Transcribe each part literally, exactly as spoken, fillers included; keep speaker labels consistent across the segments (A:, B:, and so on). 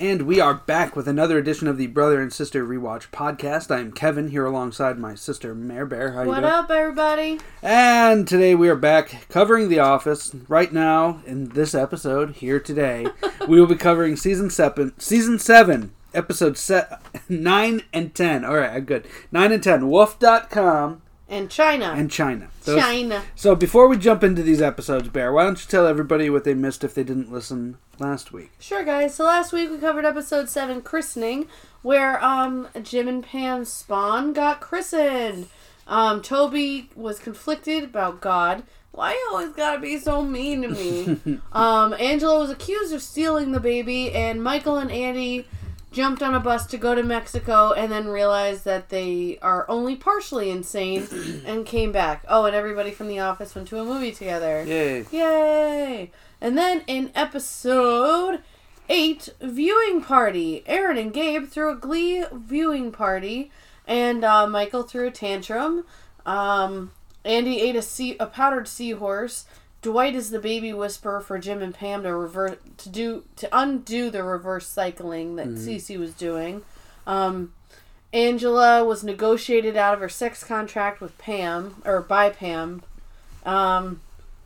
A: And we are back with another edition of the Brother and Sister Rewatch podcast. I am Kevin, here alongside my sister Mare Bear. How you
B: what
A: doing?
B: up, everybody?
A: And today we are back covering The Office. Right now, in this episode, here today, we will be covering season seven, season seven, episodes set nine and ten. All right, good. Nine and ten. Wolf dot com.
B: And China.
A: And China. Those,
B: China.
A: So before we jump into these episodes, Bear, why don't you tell everybody what they missed if they didn't listen last week?
B: Sure, guys. So last week we covered episode seven, Christening, where um Jim and Pam's spawn got christened. Um, Toby was conflicted about God. Why you always gotta be so mean to me? um, Angela was accused of stealing the baby, and Michael and Andy jumped on a bus to go to Mexico and then realized that they are only partially insane and came back. Oh, and everybody from the office went to a movie together.
A: Yay.
B: Yay! And then in episode eight, Viewing Party. Aaron and Gabe threw a Glee viewing party, and uh, Michael threw a tantrum. Um, Andy ate a, sea- a powdered seahorse. Dwight is the baby whisperer for Jim and Pam to revert to do to undo the reverse cycling that mm-hmm. Cece was doing. Um, Angela was negotiated out of her sex contract with Pam or by Pam, um,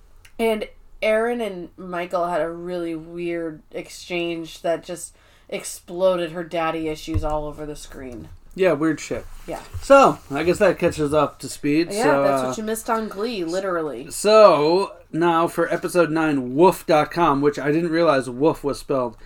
B: and Aaron and Michael had a really weird exchange that just exploded her daddy issues all over the screen.
A: Yeah, weird shit.
B: Yeah.
A: So, I guess that catches up to speed.
B: Yeah,
A: so,
B: that's
A: uh,
B: what you missed on Glee, literally.
A: So, now for episode nine, Wolf dot com, which I didn't realize Wolf was spelled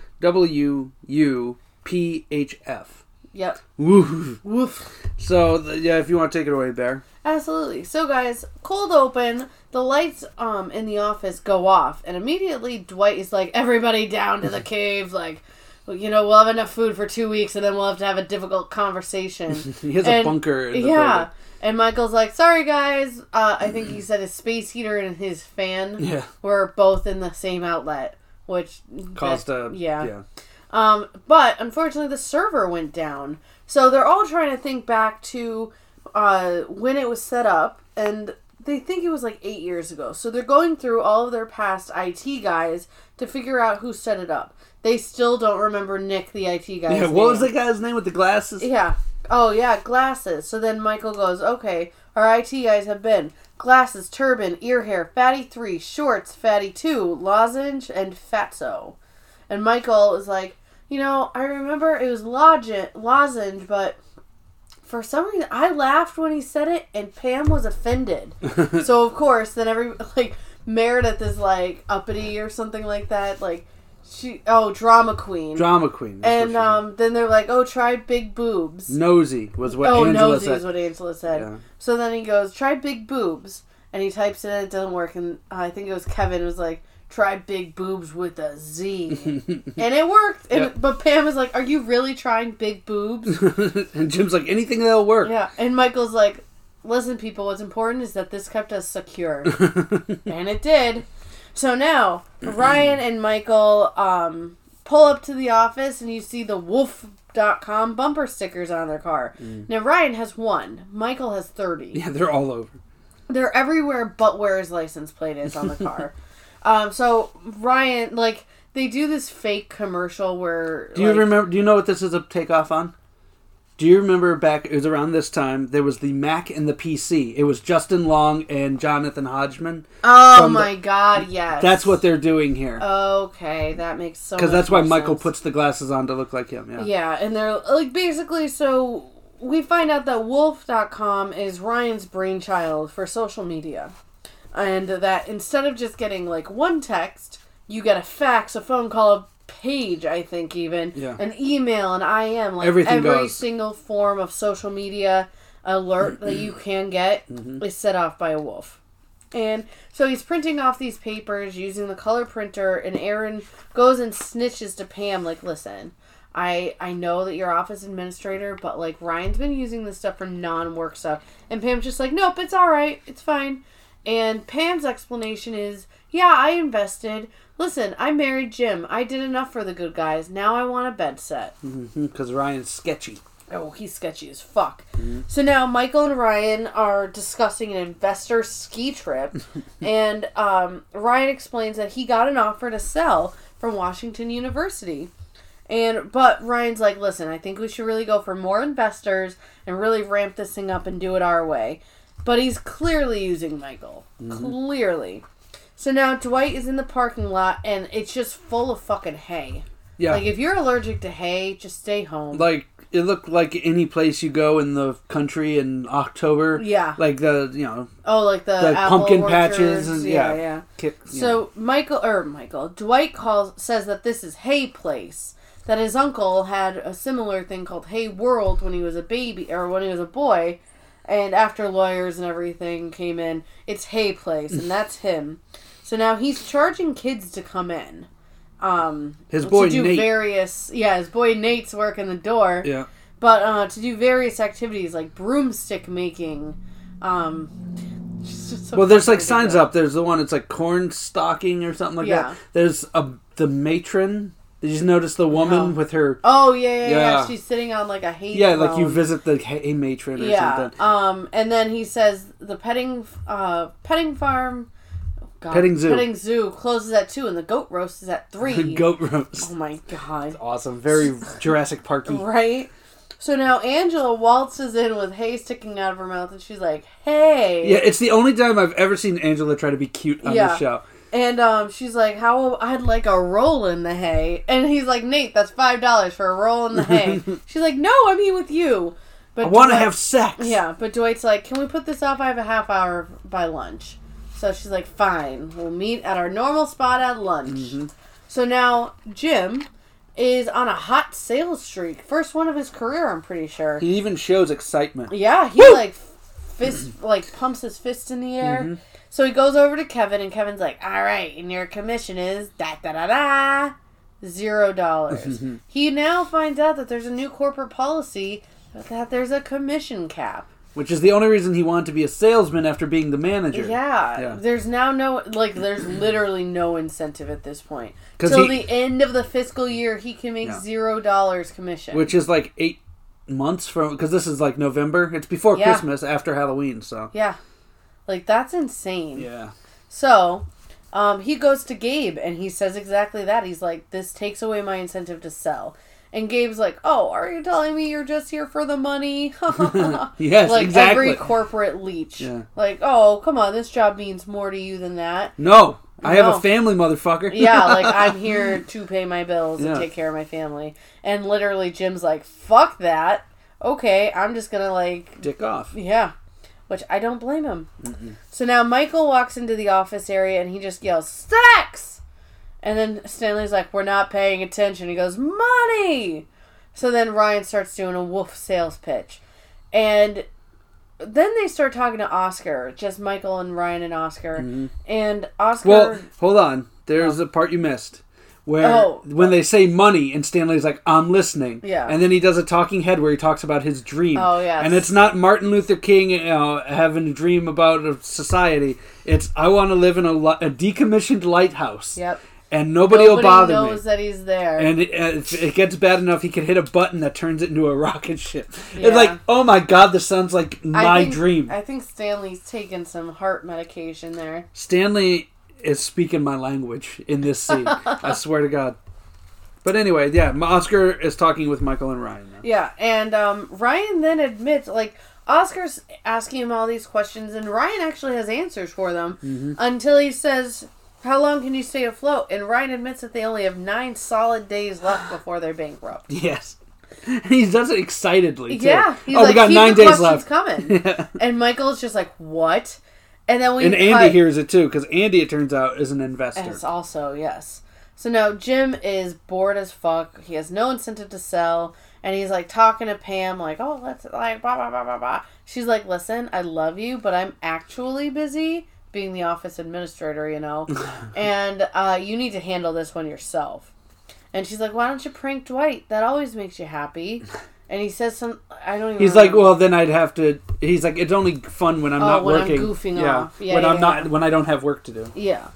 A: W U P H F.
B: Yep.
A: Woof.
B: Woof.
A: So, the, yeah, if you want to take it away, Bear.
B: Absolutely. So, guys, cold open, the lights um in the office go off, and immediately Dwight is like, everybody down to the cave, like, you know, we'll have enough food for two weeks, and then we'll have to have a difficult conversation.
A: He has
B: and,
A: a bunker in the
B: yeah.
A: building.
B: And Michael's like, sorry, guys. Uh, I think he said his space heater and his fan
A: yeah.
B: were both in the same outlet, which
A: caused
B: that,
A: a...
B: Yeah.
A: yeah.
B: Um, but, unfortunately, the server went down. So they're all trying to think back to uh, when it was set up, and they think it was like eight years ago. So they're going through all of their past I T guys to figure out who set it up. They still don't remember Nick, the I T guy's
A: Yeah, what
B: name.
A: was the guy's name with the glasses?
B: Yeah. Oh, yeah, glasses. So then Michael goes, okay, our I T guys have been glasses, turban, ear hair, fatty three, shorts, fatty two, lozenge, and fatso. And Michael is like, you know, I remember it was lozenge, lozenge, but for some reason I laughed when he said it, and Pam was offended. So, of course, then every, like, Meredith is like uppity or something like that, like, She oh drama queen
A: drama queen
B: and um then they're like, oh, try big boobs.
A: Nosy was what
B: oh
A: Angela
B: nosy
A: said.
B: is what Angela said.
A: Yeah.
B: So then he goes, try big boobs, and he types it in, it doesn't work, and uh, I think it was Kevin was like, try big boobs with a Z. And it worked. And,
A: yep.
B: But Pam is like, are you really trying big boobs?
A: And Jim's like, anything that'll work.
B: Yeah. And Michael's like, listen, people, what's important is that this kept us secure. And it did. So now Ryan and Michael um pull up to the office, and you see the Wolf dot com bumper stickers on their car. Mm. Now, Ryan has one. Michael has thirty.
A: Yeah, they're all over.
B: They're everywhere but where his license plate is on the car. um, so, Ryan, like, they do this fake commercial where...
A: Do you
B: like,
A: remember... Do you know what this is a takeoff on? Do you remember back... It was around this time. There was the Mac and the P C. It was Justin Long and Jonathan Hodgman.
B: Oh, my the, God, yes.
A: That's what they're doing here.
B: Okay, that makes so much
A: Because that's why Michael
B: sense.
A: puts the glasses on to look like him, yeah.
B: Yeah, and they're, like, basically, so... We find out that Wolf dot com is Ryan's brainchild for social media. And that instead of just getting, like, one text, you get a fax, a phone call, a page, I think, even.
A: Yeah.
B: An email, an I M. Like,
A: Everything
B: every
A: goes.
B: single form of social media alert that you can get mm-hmm. is set off by a wolf. And so he's printing off these papers using the color printer, and Aaron goes and snitches to Pam, like, listen... I I know that you're office administrator, but, like, Ryan's been using this stuff for non-work stuff. And Pam's just like, nope, it's alright. It's fine. And Pam's explanation is, yeah, I invested. Listen, I married Jim. I did enough for the good guys. Now I want a bed set.
A: Because mm-hmm, Ryan's sketchy.
B: Oh, he's sketchy as fuck. Mm-hmm. So now Michael and Ryan are discussing an investor ski trip. And um, Ryan explains that he got an offer to sell from Washington University. And but Ryan's like, listen, I think we should really go for more investors and really ramp this thing up and do it our way. But he's clearly using Michael. Mm-hmm. Clearly. So now Dwight is in the parking lot and it's just full of fucking hay. Yeah. Like, if you're allergic to hay, just stay home.
A: Like, it looked like any place you go in the country in October. Yeah. Like the, you know.
B: Oh, like the, the
A: pumpkin
B: orchards.
A: patches. And, yeah.
B: Yeah, yeah.
A: Kick,
B: so,
A: know.
B: Michael, or Michael, Dwight calls, says that this is Hay Place. That his uncle had a similar thing called Hay World when he was a baby, or when he was a boy. And after lawyers and everything came in, it's Hay Place, and that's him. So now he's charging kids to come in. Um,
A: his boy
B: to do
A: Nate.
B: various, yeah, his boy Nate's working the door.
A: Yeah.
B: But uh, to do various activities like broomstick making. Um,
A: so well, there's like signs up. There's the one that's like corn stalking or something like yeah. that. There's a the matron. Did you notice the woman oh. with her?
B: Oh yeah, yeah, yeah, yeah. She's sitting on like a hay.
A: Yeah,
B: throne.
A: like you visit the hay matron or
B: yeah.
A: something.
B: Um, and then he says the petting, uh, petting farm. God.
A: Petting zoo.
B: Petting zoo closes at two, and the goat roast is at three.
A: The goat roast.
B: Oh my god.
A: That's awesome. Very Jurassic Parky.
B: Right? So now Angela waltzes in with hay sticking out of her mouth, and she's like, hey.
A: Yeah, it's the only time I've ever seen Angela try to be cute on
B: yeah.
A: the show.
B: And um, she's like, how I'd like a roll in the hay. And he's like, Nate, that's five dollars for a roll in the hay. She's like, no, I'm here with you. But
A: I want to have sex.
B: Yeah, but Dwight's like, can we put this off? I have a half hour by lunch. So she's like, fine. We'll meet at our normal spot at lunch. Mm-hmm. So now Jim is on a hot sales streak. First one of his career, I'm pretty sure.
A: He even shows excitement.
B: Yeah, he Woo! like fist like pumps his fist in the air. Mm-hmm. So he goes over to Kevin, and Kevin's like, all right, and your commission is da da da da zero dollars. He now finds out that there's a new corporate policy that there's a commission cap.
A: Which is the only reason he wanted to be a salesman after being the manager.
B: Yeah. yeah. There's now no, like, there's literally no incentive at this point. Till he, the end of the fiscal year, he can make yeah. zero dollars commission.
A: Which is like eight months from, because this is like November. It's before yeah. Christmas, after Halloween, so.
B: Yeah. Like, that's insane.
A: Yeah.
B: So, um, he goes to Gabe, and he says exactly that. He's like, this takes away my incentive to sell. And Gabe's like, oh, are you telling me you're just here for the money?
A: Yes,
B: like
A: exactly.
B: every corporate leech.
A: Yeah.
B: Like, oh, come on, this job means more to you than that.
A: No, I no. have a family, motherfucker.
B: Yeah, like, I'm here to pay my bills
A: yeah.
B: and take care of my family. And literally, Jim's like, fuck that. Okay, I'm just gonna, like...
A: Dick off.
B: Yeah. Which, I don't blame him.
A: Mm-mm.
B: So now Michael walks into the office area and he just yells, sex! And then Stanley's like, we're not paying attention. He goes, money! So then Ryan starts doing a wolf sales pitch. And then they start talking to Oscar. Just Michael and Ryan and Oscar. Mm-hmm. And Oscar...
A: Well, hold on. There's oh. a part you missed. Where
B: oh,
A: when uh, they say money and Stanley's like, I'm listening.
B: Yeah.
A: And then he does a talking head where he talks about his dream.
B: Oh, yeah.
A: And it's not Martin Luther King you know, having a dream about a society. It's, I want to live in a, a decommissioned lighthouse.
B: Yep.
A: And nobody, nobody will bother me.
B: Nobody knows that he's there.
A: And it, if it gets bad enough, he can hit a button that turns it into a rocket ship.
B: Yeah.
A: It's like, oh my god, this sounds like my
B: I think,
A: dream.
B: I think Stanley's taking some heart medication there.
A: Stanley is speaking my language in this scene. I swear to God. But anyway, yeah, Oscar is talking with Michael and Ryan now.
B: Yeah, and um, Ryan then admits, like, Oscar's asking him all these questions, and Ryan actually has answers for them mm-hmm. until he says... How long can you stay afloat? And Ryan admits that they only have nine solid days left before they're bankrupt.
A: Yes. And he does it excitedly, too.
B: Yeah. He's
A: oh,
B: like,
A: we got
B: keep
A: nine
B: the
A: days
B: questions
A: left.
B: coming. Yeah. And Michael's just like, what? And then we
A: And Andy
B: cut...
A: hears it, too, because Andy, it turns out, is an investor.
B: Yes, also, yes. So now Jim is bored as fuck. He has no incentive to sell. And he's, like, talking to Pam, like, oh, let's, like, blah, blah, blah, blah, blah. She's like, listen, I love you, but I'm actually busy being the office administrator, you know, and uh, you need to handle this one yourself. And she's like, why don't you prank Dwight? That always makes you happy. And he says some, I don't even
A: He's remember. like, well, then I'd have to, he's like, it's only fun when I'm
B: oh,
A: not
B: when
A: working.
B: I'm goofing
A: yeah.
B: off. Yeah,
A: when
B: yeah,
A: I'm
B: yeah.
A: not, when I don't have work to do.
B: Yeah.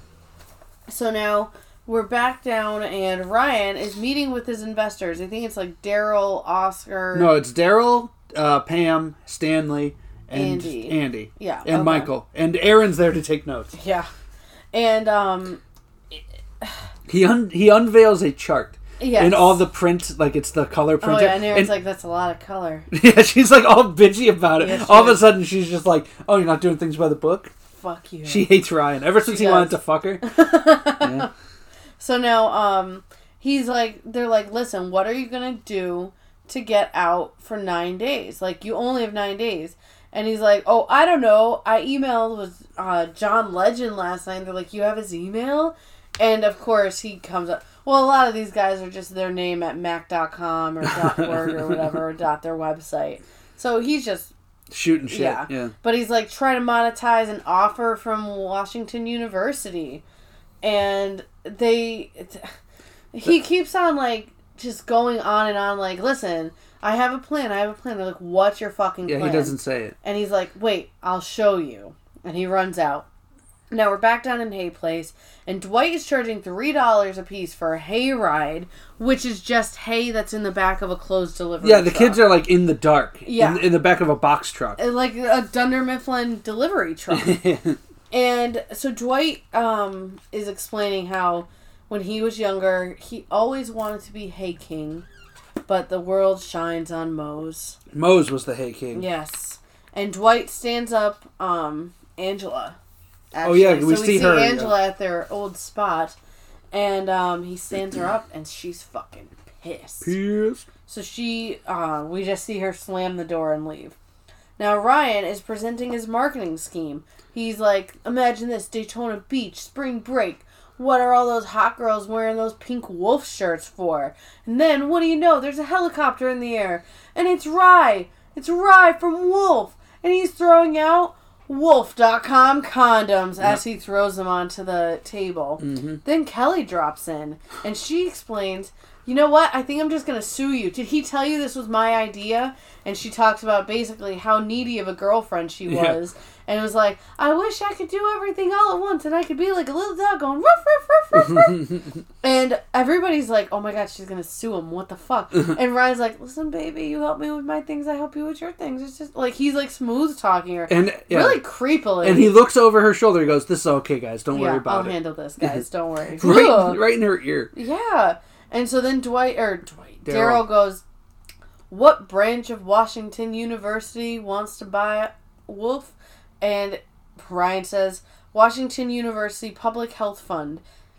B: So now we're back down and Ryan is meeting with his investors. I think it's like Daryl, Oscar.
A: No, it's Daryl, uh, Pam, Stanley, and
B: Andy.
A: Andy.
B: Yeah.
A: And
B: okay.
A: Michael. And Aaron's there to take notes.
B: Yeah. And, um...
A: he un- he unveils a chart
B: Yes.
A: And all the print, like it's the color
B: Oh
A: printer.
B: yeah, and Aaron's
A: and,
B: like, that's a lot of color.
A: Yeah, she's like all bitchy about it.
B: Yes,
A: all of
B: is.
A: a sudden, she's just like, "Oh, you're not doing things by the book."
B: Fuck you.
A: She hates Ryan ever since
B: She
A: he
B: does.
A: wanted to fuck her. Yeah.
B: So now, um, he's like, they're like, listen, what are you gonna do to get out for nine days? Like, you only have nine days. And he's like, oh, I don't know. I emailed with uh, John Legend last night. And they're like, you have his email? And of course, he comes up. Well, a lot of these guys are just their name at mac dot com or .org or whatever, or dot their website. So he's just
A: Shooting shit.
B: Yeah.
A: Yeah.
B: But he's like trying to monetize an offer from Washington University. And they, he keeps on like just going on and on like, listen, I have a plan, I have a plan. They're like, what's your fucking
A: Yeah,
B: plan?
A: he doesn't say it.
B: And he's like, wait, I'll show you. And he runs out. Now we're back down in Hay Place, and Dwight is charging three dollars a piece for a hay ride, which is just hay that's in the back of a closed delivery
A: Yeah, the
B: truck.
A: kids are like in the dark.
B: Yeah.
A: In, in the back of a box truck.
B: Like a Dunder Mifflin delivery truck. And so Dwight um, is explaining how when he was younger, he always wanted to be Hay King, but the world shines on Mose.
A: Mose was the Hay King.
B: Yes. And Dwight stands up um, Angela.
A: Oh, yeah, we
B: so we
A: see
B: see
A: her,
B: Angela
A: yeah.
B: at their old spot, and um, he stands her up, and she's fucking pissed.
A: Pissed.
B: So she, uh, we just see her slam the door and leave. Now Ryan is presenting his marketing scheme. He's like, imagine this, Daytona Beach, spring break. What are all those hot girls wearing those pink wolf shirts for? And then, what do you know? There's a helicopter in the air. And it's Rye. It's Rye from Wolf. And he's throwing out wolf dot com condoms as he throws them onto the table.
A: Mm-hmm.
B: Then Kelly drops in. And she explains, you know what? I think I'm just going to sue you. Did he tell you this was my idea? And she talks about basically how needy of a girlfriend she was. Yeah. And it was like, I wish I could do everything all at once and I could be like a little dog going ruff, ruff, ruff, ruff, ruff. And everybody's like, oh my god, she's going to sue him. What the fuck? And Ryan's like, listen, baby, you help me with my things. I help you with your things. It's just like, he's like smooth talking her.
A: And yeah.
B: Really creepily.
A: And he looks over her shoulder and goes, this is okay, guys. Don't
B: yeah,
A: worry about
B: I'll
A: it.
B: I'll handle this, guys. Don't worry.
A: right, right in her ear.
B: Yeah. And so then Dwight, or Dwight,
A: Daryl
B: Daryl goes, what branch of Washington University wants to buy Wolf? And Ryan says, Washington University Public Health Fund.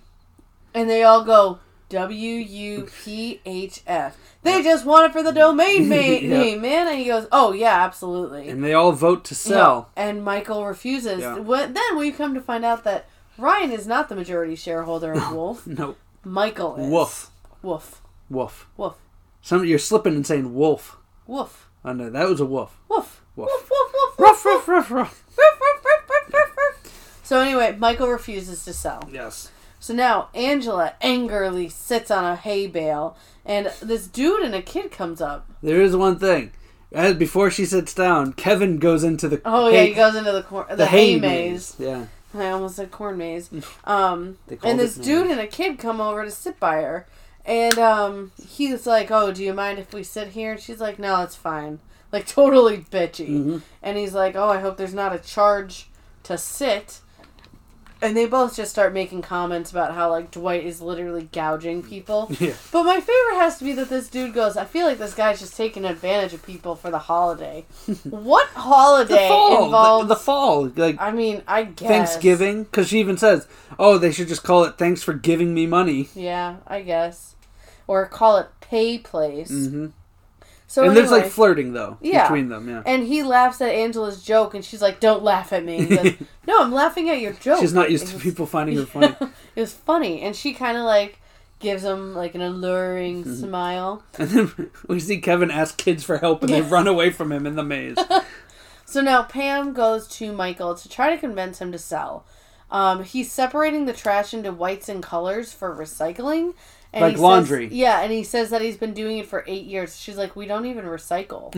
B: And they all go, W U P H F. They just want it for the domain ma-
A: Yep.
B: name, man. And he goes, oh, yeah, absolutely.
A: And they all vote to sell.
B: Yeah. And Michael refuses.
A: Yeah.
B: When, then we come to find out that Ryan is not the majority shareholder of Wolf.
A: No.
B: Michael is.
A: Woof.
B: Woof.
A: Woof.
B: Woof.
A: Some you're slipping and saying wolf.
B: Woof.
A: Oh no, that was a wolf.
B: Woof.
A: Woof.
B: Woof, woof, woof,
A: Ruff,
B: woof,
A: ruff, ruff, ruff.
B: Ruff, ruff, ruff, ruff, ruff, ruff. So anyway, Michael refuses to sell.
A: Yes.
B: So now Angela angrily sits on a hay bale, and this dude and a kid comes up.
A: There is one thing. As before she sits down, Kevin goes into the
B: Oh
A: hay,
B: yeah, he goes into the cor- the,
A: the
B: hay,
A: hay
B: maze.
A: Yeah.
B: I almost said corn maze. Um,
A: They called
B: and this
A: it
B: dude
A: maze.
B: and a kid come over to sit by her, and um, he's like, "Oh, do you mind if we sit here?" And she's like, "No, it's fine." Like totally bitchy.
A: Mhm.
B: And he's like, "Oh, I hope there's not a charge to sit." And they both just start making comments about how, like, Dwight is literally gouging people.
A: Yeah.
B: But my favorite has to be that this dude goes, I feel like this guy's just taking advantage of people for the holiday. What holiday
A: The fall.
B: involves...
A: The, the fall. Like
B: I mean, I guess.
A: Thanksgiving. Because she even says, oh, they should just call it thanks for giving me money.
B: Yeah, I guess. Or call it pay place.
A: Mm-hmm.
B: So
A: and
B: anyway,
A: there's like flirting, though,
B: Yeah.
A: between them. Yeah.
B: and he laughs at Angela's joke, and she's like, don't laugh at me. He goes, no, I'm laughing at your joke.
A: She's not used
B: It
A: to
B: was-
A: people finding her funny.
B: It was funny, and she kind of like gives him like an alluring
A: Mm-hmm.
B: smile.
A: And then we see Kevin ask kids for help, and they
B: Yeah.
A: run away from him in the maze.
B: So now Pam goes to Michael to try to convince him to sell. Um, he's separating the trash into whites and colors for recycling. And
A: Like
B: he says-
A: laundry.
B: yeah, and he says that he's been doing it for eight years. She's like, we don't even recycle.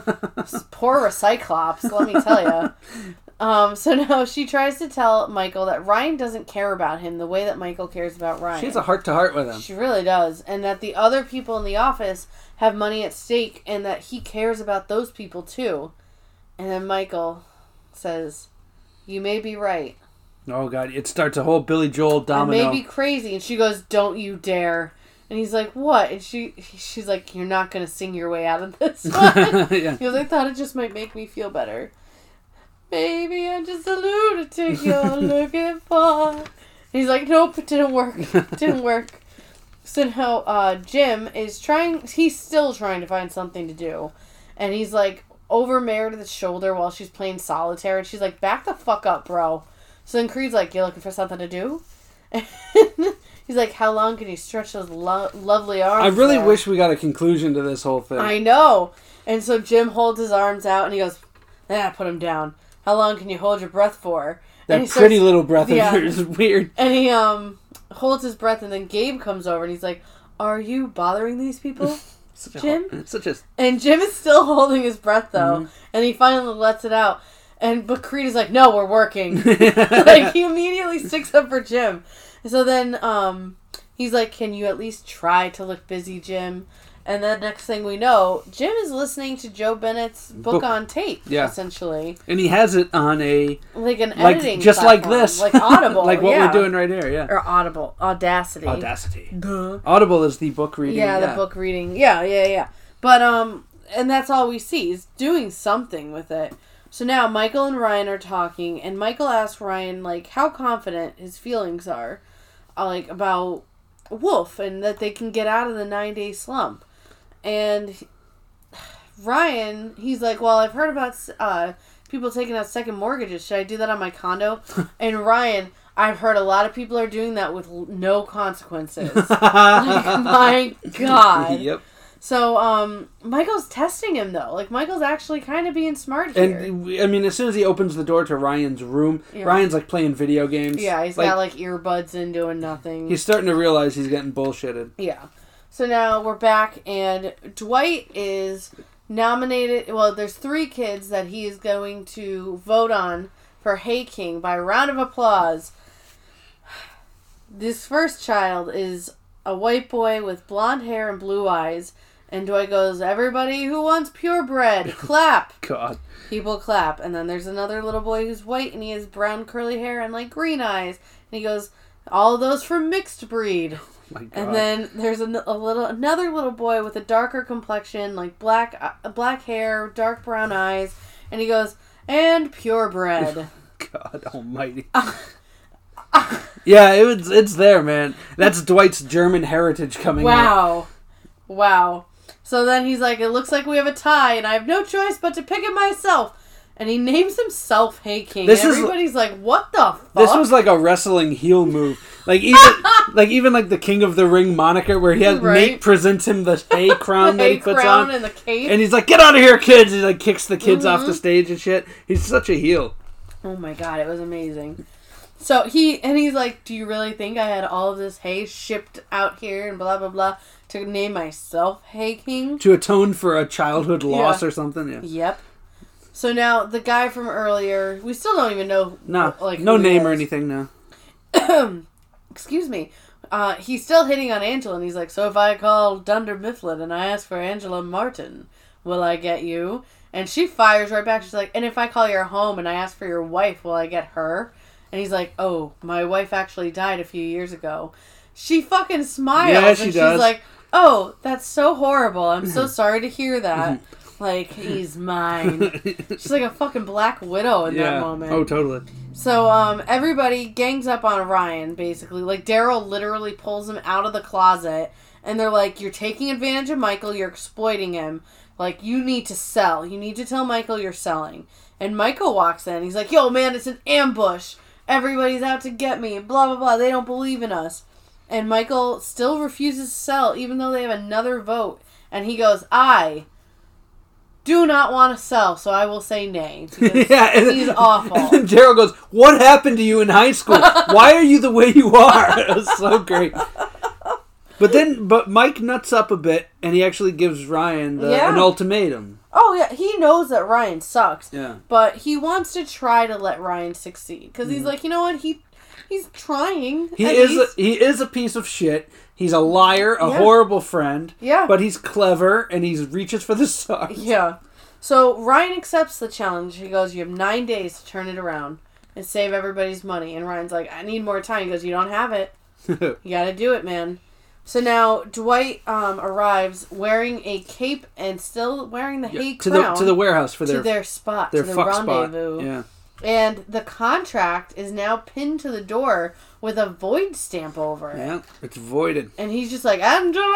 B: Poor Recyclops, let me tell you. Um, so now she tries to tell Michael that Ryan doesn't care about him the way that Michael cares about Ryan.
A: She has a heart to heart with him.
B: She really does. And that the other people in the office have money at stake and that he cares about those people too. And then Michael says, you may be right.
A: Oh, God. It starts a whole Billy Joel
B: I
A: domino.
B: may be crazy. And she goes, don't you dare. And he's like, what? And she she's like, you're not going to sing your way out of this one.
A: Yeah.
B: He goes, I thought it just might make me feel better. Maybe I'm just a lunatic you're looking for. And he's like, nope, it didn't work. It didn't work. So now uh, Jim is trying, he's still trying to find something to do. And he's like over Meredith's shoulder while she's playing solitaire. And she's like, back the fuck up, bro. So then Creed's like, you're looking for something to do? And he's like, how long can you stretch those lo- lovely arms?
A: I really
B: there?
A: wish we got a conclusion to this whole thing.
B: I know. And so Jim holds his arms out and he goes, ah, put him down. How long can you hold your breath for?
A: That
B: and he
A: pretty
B: starts,
A: little breath of
B: yeah.
A: yours is weird.
B: And he um holds his breath, and then Gabe comes over and he's like, are you bothering these people,
A: Such
B: Jim?
A: A, such a...
B: And Jim is still holding his breath, though.
A: Mm-hmm.
B: And he finally lets it out. And but Creed is like, no, we're working. Like, he immediately sticks up for Jim. So then um he's like, can you at least try to look busy, Jim? And then next thing we know, Jim is listening to Joe Bennett's book,
A: Book.
B: on tape,
A: Yeah.
B: essentially.
A: And he has it on a...
B: Like an
A: like
B: editing
A: just
B: platform.
A: like this.
B: Like Audible.
A: Like what
B: yeah.
A: we're doing right here, yeah.
B: Or Audible. Audacity.
A: Audacity.
B: Duh.
A: Audible is the book reading.
B: Yeah, the book reading. Yeah, yeah, yeah. But, um, and that's all we see. He's doing something with it. So now Michael and Ryan are talking, and Michael asks Ryan, like, how confident his feelings are, uh, like, about Wolf, and that they can get out of the nine-day slump. And he, Ryan, he's like, well, I've heard about uh, people taking out second mortgages. Should I do that on my condo? And Ryan, I've heard a lot of people are doing that with no consequences. Like, my God.
A: Yep.
B: So, um, Michael's testing him, though. Like, Michael's actually kind of being smart here.
A: And, I mean, as soon as he opens the door to Ryan's room,
B: Yeah.
A: Ryan's, like, playing video games.
B: Yeah, he's
A: like,
B: got, like, earbuds in doing nothing.
A: He's starting to realize he's getting bullshitted.
B: Yeah. So now we're back, and Dwight is nominated. Well, there's three kids that he is going to vote on for Hey King by round of applause. This first child is a white boy with blonde hair and blue eyes. And Dwight goes, everybody who wants purebred, clap.
A: God.
B: People clap. And then there's another little boy who's white, and he has brown curly hair and, like, green eyes. And he goes, all those from mixed breed.
A: My God.
B: And then there's a, a little another little boy with a darker complexion, like black uh, black hair, dark brown eyes, and he goes, and purebred.
A: God almighty. Yeah, it was, it's there, man. That's Dwight's German heritage coming out.
B: Wow. Wow. So then he's like, it looks like we have a tie, and I have no choice but to pick it myself. And he names himself Hey King.
A: This is-
B: Everybody's like, what the fuck?
A: This was like a wrestling heel move. Like even like even like the King of the Ring moniker where he has
B: Right.
A: Nate presents him the hay crown
B: the
A: that
B: hay
A: he puts
B: crown
A: on.
B: and the cape.
A: And he's like, get out of here, kids! He like kicks the kids
B: Mm-hmm.
A: off the stage and shit. He's such a heel.
B: Oh my God, it was amazing. So he, and he's like, do you really think I had all of this hay shipped out here and blah, blah, blah to name myself Hey King?
A: To atone for a childhood loss
B: Yeah.
A: or something, yeah.
B: Yep. So now, the guy from earlier, we still don't even know.
A: No,
B: like,
A: no
B: who he
A: name or
B: is.
A: anything, no.
B: Excuse me. Uh, he's still hitting on Angela, and he's like, so if I call Dunder Mifflin and I ask for Angela Martin, will I get you? And she fires right back. She's like, and if I call your home and I ask for your wife, will I get her? And he's like, oh, my wife actually died a few years ago. She fucking smiles.
A: Yeah, she
B: and
A: does.
B: she's like, oh, that's so horrible. I'm so sorry to hear that. Like, he's mine. She's like a fucking Black Widow in
A: yeah.
B: that moment.
A: Oh, totally.
B: So, um, everybody gangs up on Ryan, basically. Like, Daryl literally pulls him out of the closet, and they're like, you're taking advantage of Michael, you're exploiting him. Like, you need to sell. You need to tell Michael you're selling. And Michael walks in, he's like, yo, man, it's an ambush. Everybody's out to get me, blah, blah, blah. They don't believe in us. And Michael still refuses to sell, even though they have another vote. And he goes, I do not want to sell, so I will say nay. Because
A: yeah, and
B: he's
A: then,
B: awful.
A: And then Daryl goes, what happened to you in high school? Why are you the way you are? It was so great. But then, but Mike nuts up a bit, and he actually gives Ryan the,
B: Yeah.
A: an ultimatum.
B: Oh, yeah, he knows that Ryan sucks.
A: Yeah.
B: But he wants to try to let Ryan succeed. Because he's like, you know what? He He's trying.
A: He
B: at
A: is a,
B: least.
A: he is a piece of shit. He's a liar, a
B: Yeah.
A: horrible friend.
B: Yeah.
A: But he's clever, and he reaches for the stars.
B: Yeah. So Ryan accepts the challenge. He goes, you have nine days to turn it around and save everybody's money. And Ryan's like, I need more time. He goes, you don't have it. You gotta do it, man. So now Dwight um, arrives wearing a cape and still wearing the
A: yeah,
B: hay
A: to
B: crown
A: the to the warehouse for their
B: to their spot,
A: their
B: to the
A: fuck
B: rendezvous.
A: spot. Yeah.
B: And the contract is now pinned to the door with a void stamp over it.
A: Yeah, it's voided.
B: And he's just like,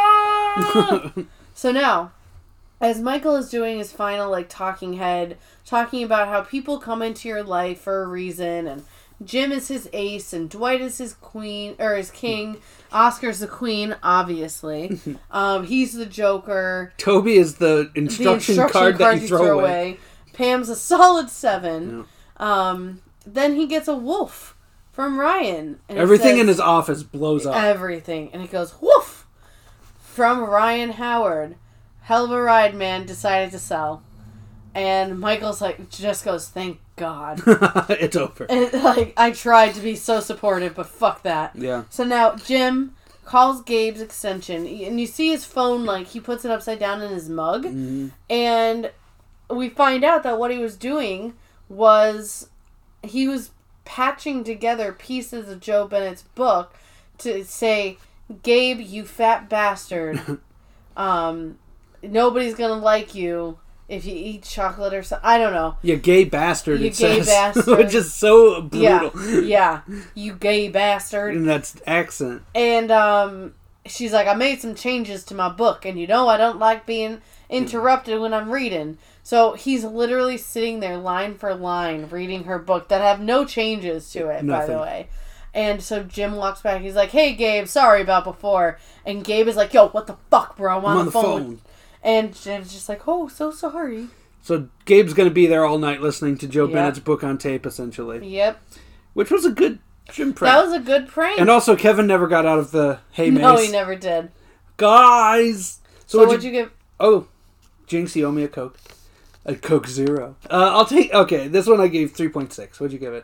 B: Angela! So now, as Michael is doing his final, like, talking head, talking about how people come into your life for a reason, and Jim is his ace, and Dwight is his queen, or his king, Oscar's the queen, obviously. um, he's the Joker.
A: Toby is the instruction,
B: the instruction
A: card,
B: card
A: that you throw, throw away. away.
B: Pam's a solid seven.
A: Yeah.
B: Um, then he gets a wolf from Ryan. And
A: everything
B: says,
A: in his office blows up.
B: Everything. And it goes, woof! From Ryan Howard. Hell of a ride, man. Decided to sell. And Michael's like, just goes, thank God.
A: It's over.
B: And like, I tried to be so supportive, but fuck that.
A: Yeah.
B: So now Jim calls Gabe's extension. And you see his phone, like, he puts it upside down in his mug.
A: Mm-hmm.
B: And we find out that what he was doing was he was patching together pieces of Joe Bennett's book to say, Gabe, you fat bastard. um, nobody's gonna like you if you eat chocolate or something. I don't know.
A: You gay bastard,
B: You
A: it
B: gay
A: says.
B: bastard.
A: Which is so brutal.
B: Yeah, yeah. You gay bastard.
A: In that accent.
B: And um, she's like, I made some changes to my book, and you know I don't like being interrupted when I'm reading. So he's literally sitting there line for line reading her book that have no changes to it, Nothing. by the way. And so Jim walks back. He's like, hey, Gabe, sorry about before. And Gabe is like, yo, what the fuck, bro? I'm on,
A: I'm on
B: the,
A: the
B: phone.
A: phone.
B: And Jim's just like, oh, so sorry.
A: So Gabe's going to be there all night listening to Joe
B: Yep.
A: Bennett's book on tape, essentially.
B: Yep.
A: Which was a good Jim prank.
B: That was a good prank.
A: And also, Kevin never got out of the hay maze.
B: No, he never did.
A: Guys!
B: So, so what'd you, you give...
A: Oh, Jinx, you owe me a Coke. A Coke Zero. Uh, I'll take... Okay, this one I gave three point six. What'd you give it?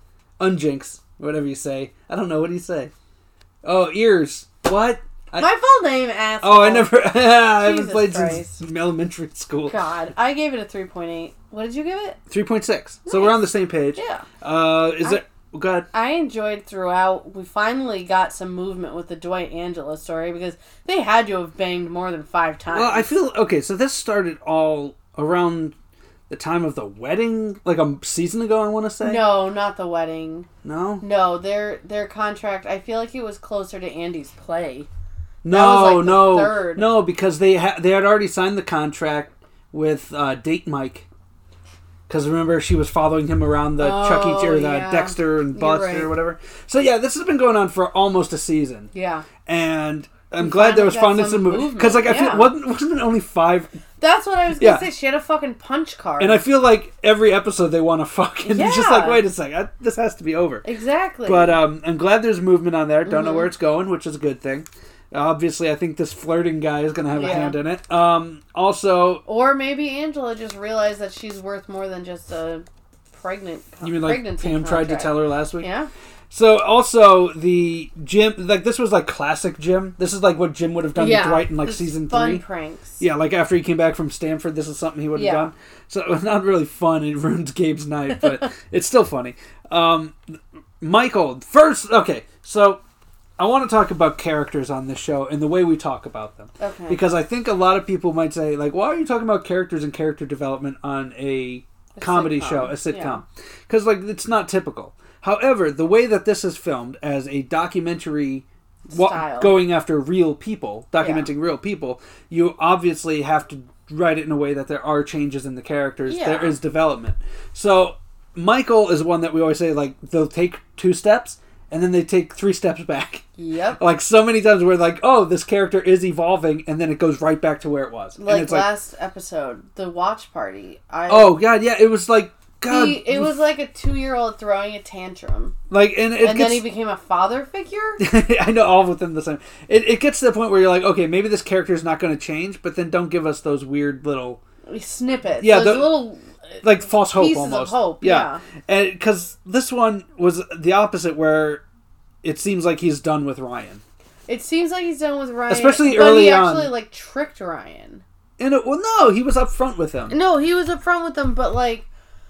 A: Unjinx. Whatever you say. I don't know. What do you say? Oh, ears. What? I,
B: My full name, asshole.
A: Oh, I never... I haven't played
B: Christ.
A: since elementary school.
B: God. I gave it a three point eight. What did you give it?
A: three point six.
B: Nice.
A: So we're on the same page.
B: Yeah.
A: Uh, is
B: I,
A: it... Go ahead.
B: I enjoyed throughout. We finally got some movement with the Dwight Angela story because they had to have banged more than five times.
A: Well, I feel... Okay, so this started all around the time of the wedding, like a season ago, I want to say?
B: No, not the wedding.
A: No?
B: No, their their contract, I feel like it was closer to Andy's play.
A: No,
B: like
A: no.
B: third.
A: No, because they, ha- they had already signed the contract with uh, Date Mike. Because remember, she was following him around the
B: oh,
A: Chuck E. or the
B: yeah.
A: Dexter and Buster
B: right.
A: or whatever. So yeah, this has been going on for almost a season.
B: Yeah.
A: And I'm
B: we
A: glad there was
B: finally
A: finally some movement. Because like, I
B: yeah.
A: feel, wasn't, wasn't it only five...
B: That's what I was going to
A: Yeah.
B: say. She had a fucking punch card.
A: And I feel like every episode they want to fuck. And it's just
B: Yeah.
A: like, wait a second, I, this has to be over.
B: Exactly.
A: But um, I'm glad there's movement on there. Don't
B: Mm-hmm.
A: know where it's going, which is a good thing. Obviously, I think this flirting guy is going to have
B: Yeah.
A: a hand in it. Um, also...
B: Or maybe Angela just realized that she's worth more than just a pregnant
A: You mean like
B: pregnancy
A: Pam tried to
B: contract.
A: tell her last week?
B: Yeah.
A: So also the Jim, like this was like classic Jim. This is like what Jim would have done
B: yeah.
A: to Dwight in like
B: This
A: season
B: fun
A: three.
B: pranks.
A: Yeah, like after he came back from Stanford, this is something he would have
B: Yeah.
A: done. So it was not really fun. It ruins Gabe's night, but it's still funny. Um, Michael, first, okay, so I want to talk about characters on this show and the way we talk about them.
B: Okay.
A: Because I think a lot of people might say, like, why are you talking about characters and character development on a,
B: A
A: comedy
B: sitcom.
A: show, a sitcom? Because, like, it's not typical. However, the way that this is filmed as a documentary wa-
B: Style.
A: going after real people, documenting real people, you obviously have to write it in a way that there are changes in the characters.
B: Yeah.
A: There is development. So, Michael is one that we always say, like, they'll take two steps, and then they take three steps back.
B: Yep.
A: Like, so many times we're like, oh, this character is evolving, and then it goes right back to where it was.
B: Like
A: and it's
B: last episode, the watch party. I,
A: oh, God, yeah, it was like, God.
B: he, it was like a two-year-old throwing a tantrum.
A: Like, and it
B: and
A: gets,
B: then he became a father figure?
A: I know, all within the same. It, it gets to the point where you're like, okay, maybe this character is not going to change, but then don't give us those weird little,
B: Snippets.
A: Yeah,
B: Those
A: the-
B: little
A: like, false hope
B: pieces
A: almost.
B: of hope. Yeah.
A: And because this one was the opposite, where it seems like he's done with Ryan.
B: It seems like he's done with Ryan.
A: Especially
B: but
A: early
B: he
A: on.
B: actually, like, tricked Ryan.
A: And it, well, no, he was up front with him.
B: No, he was up front with them, but, like,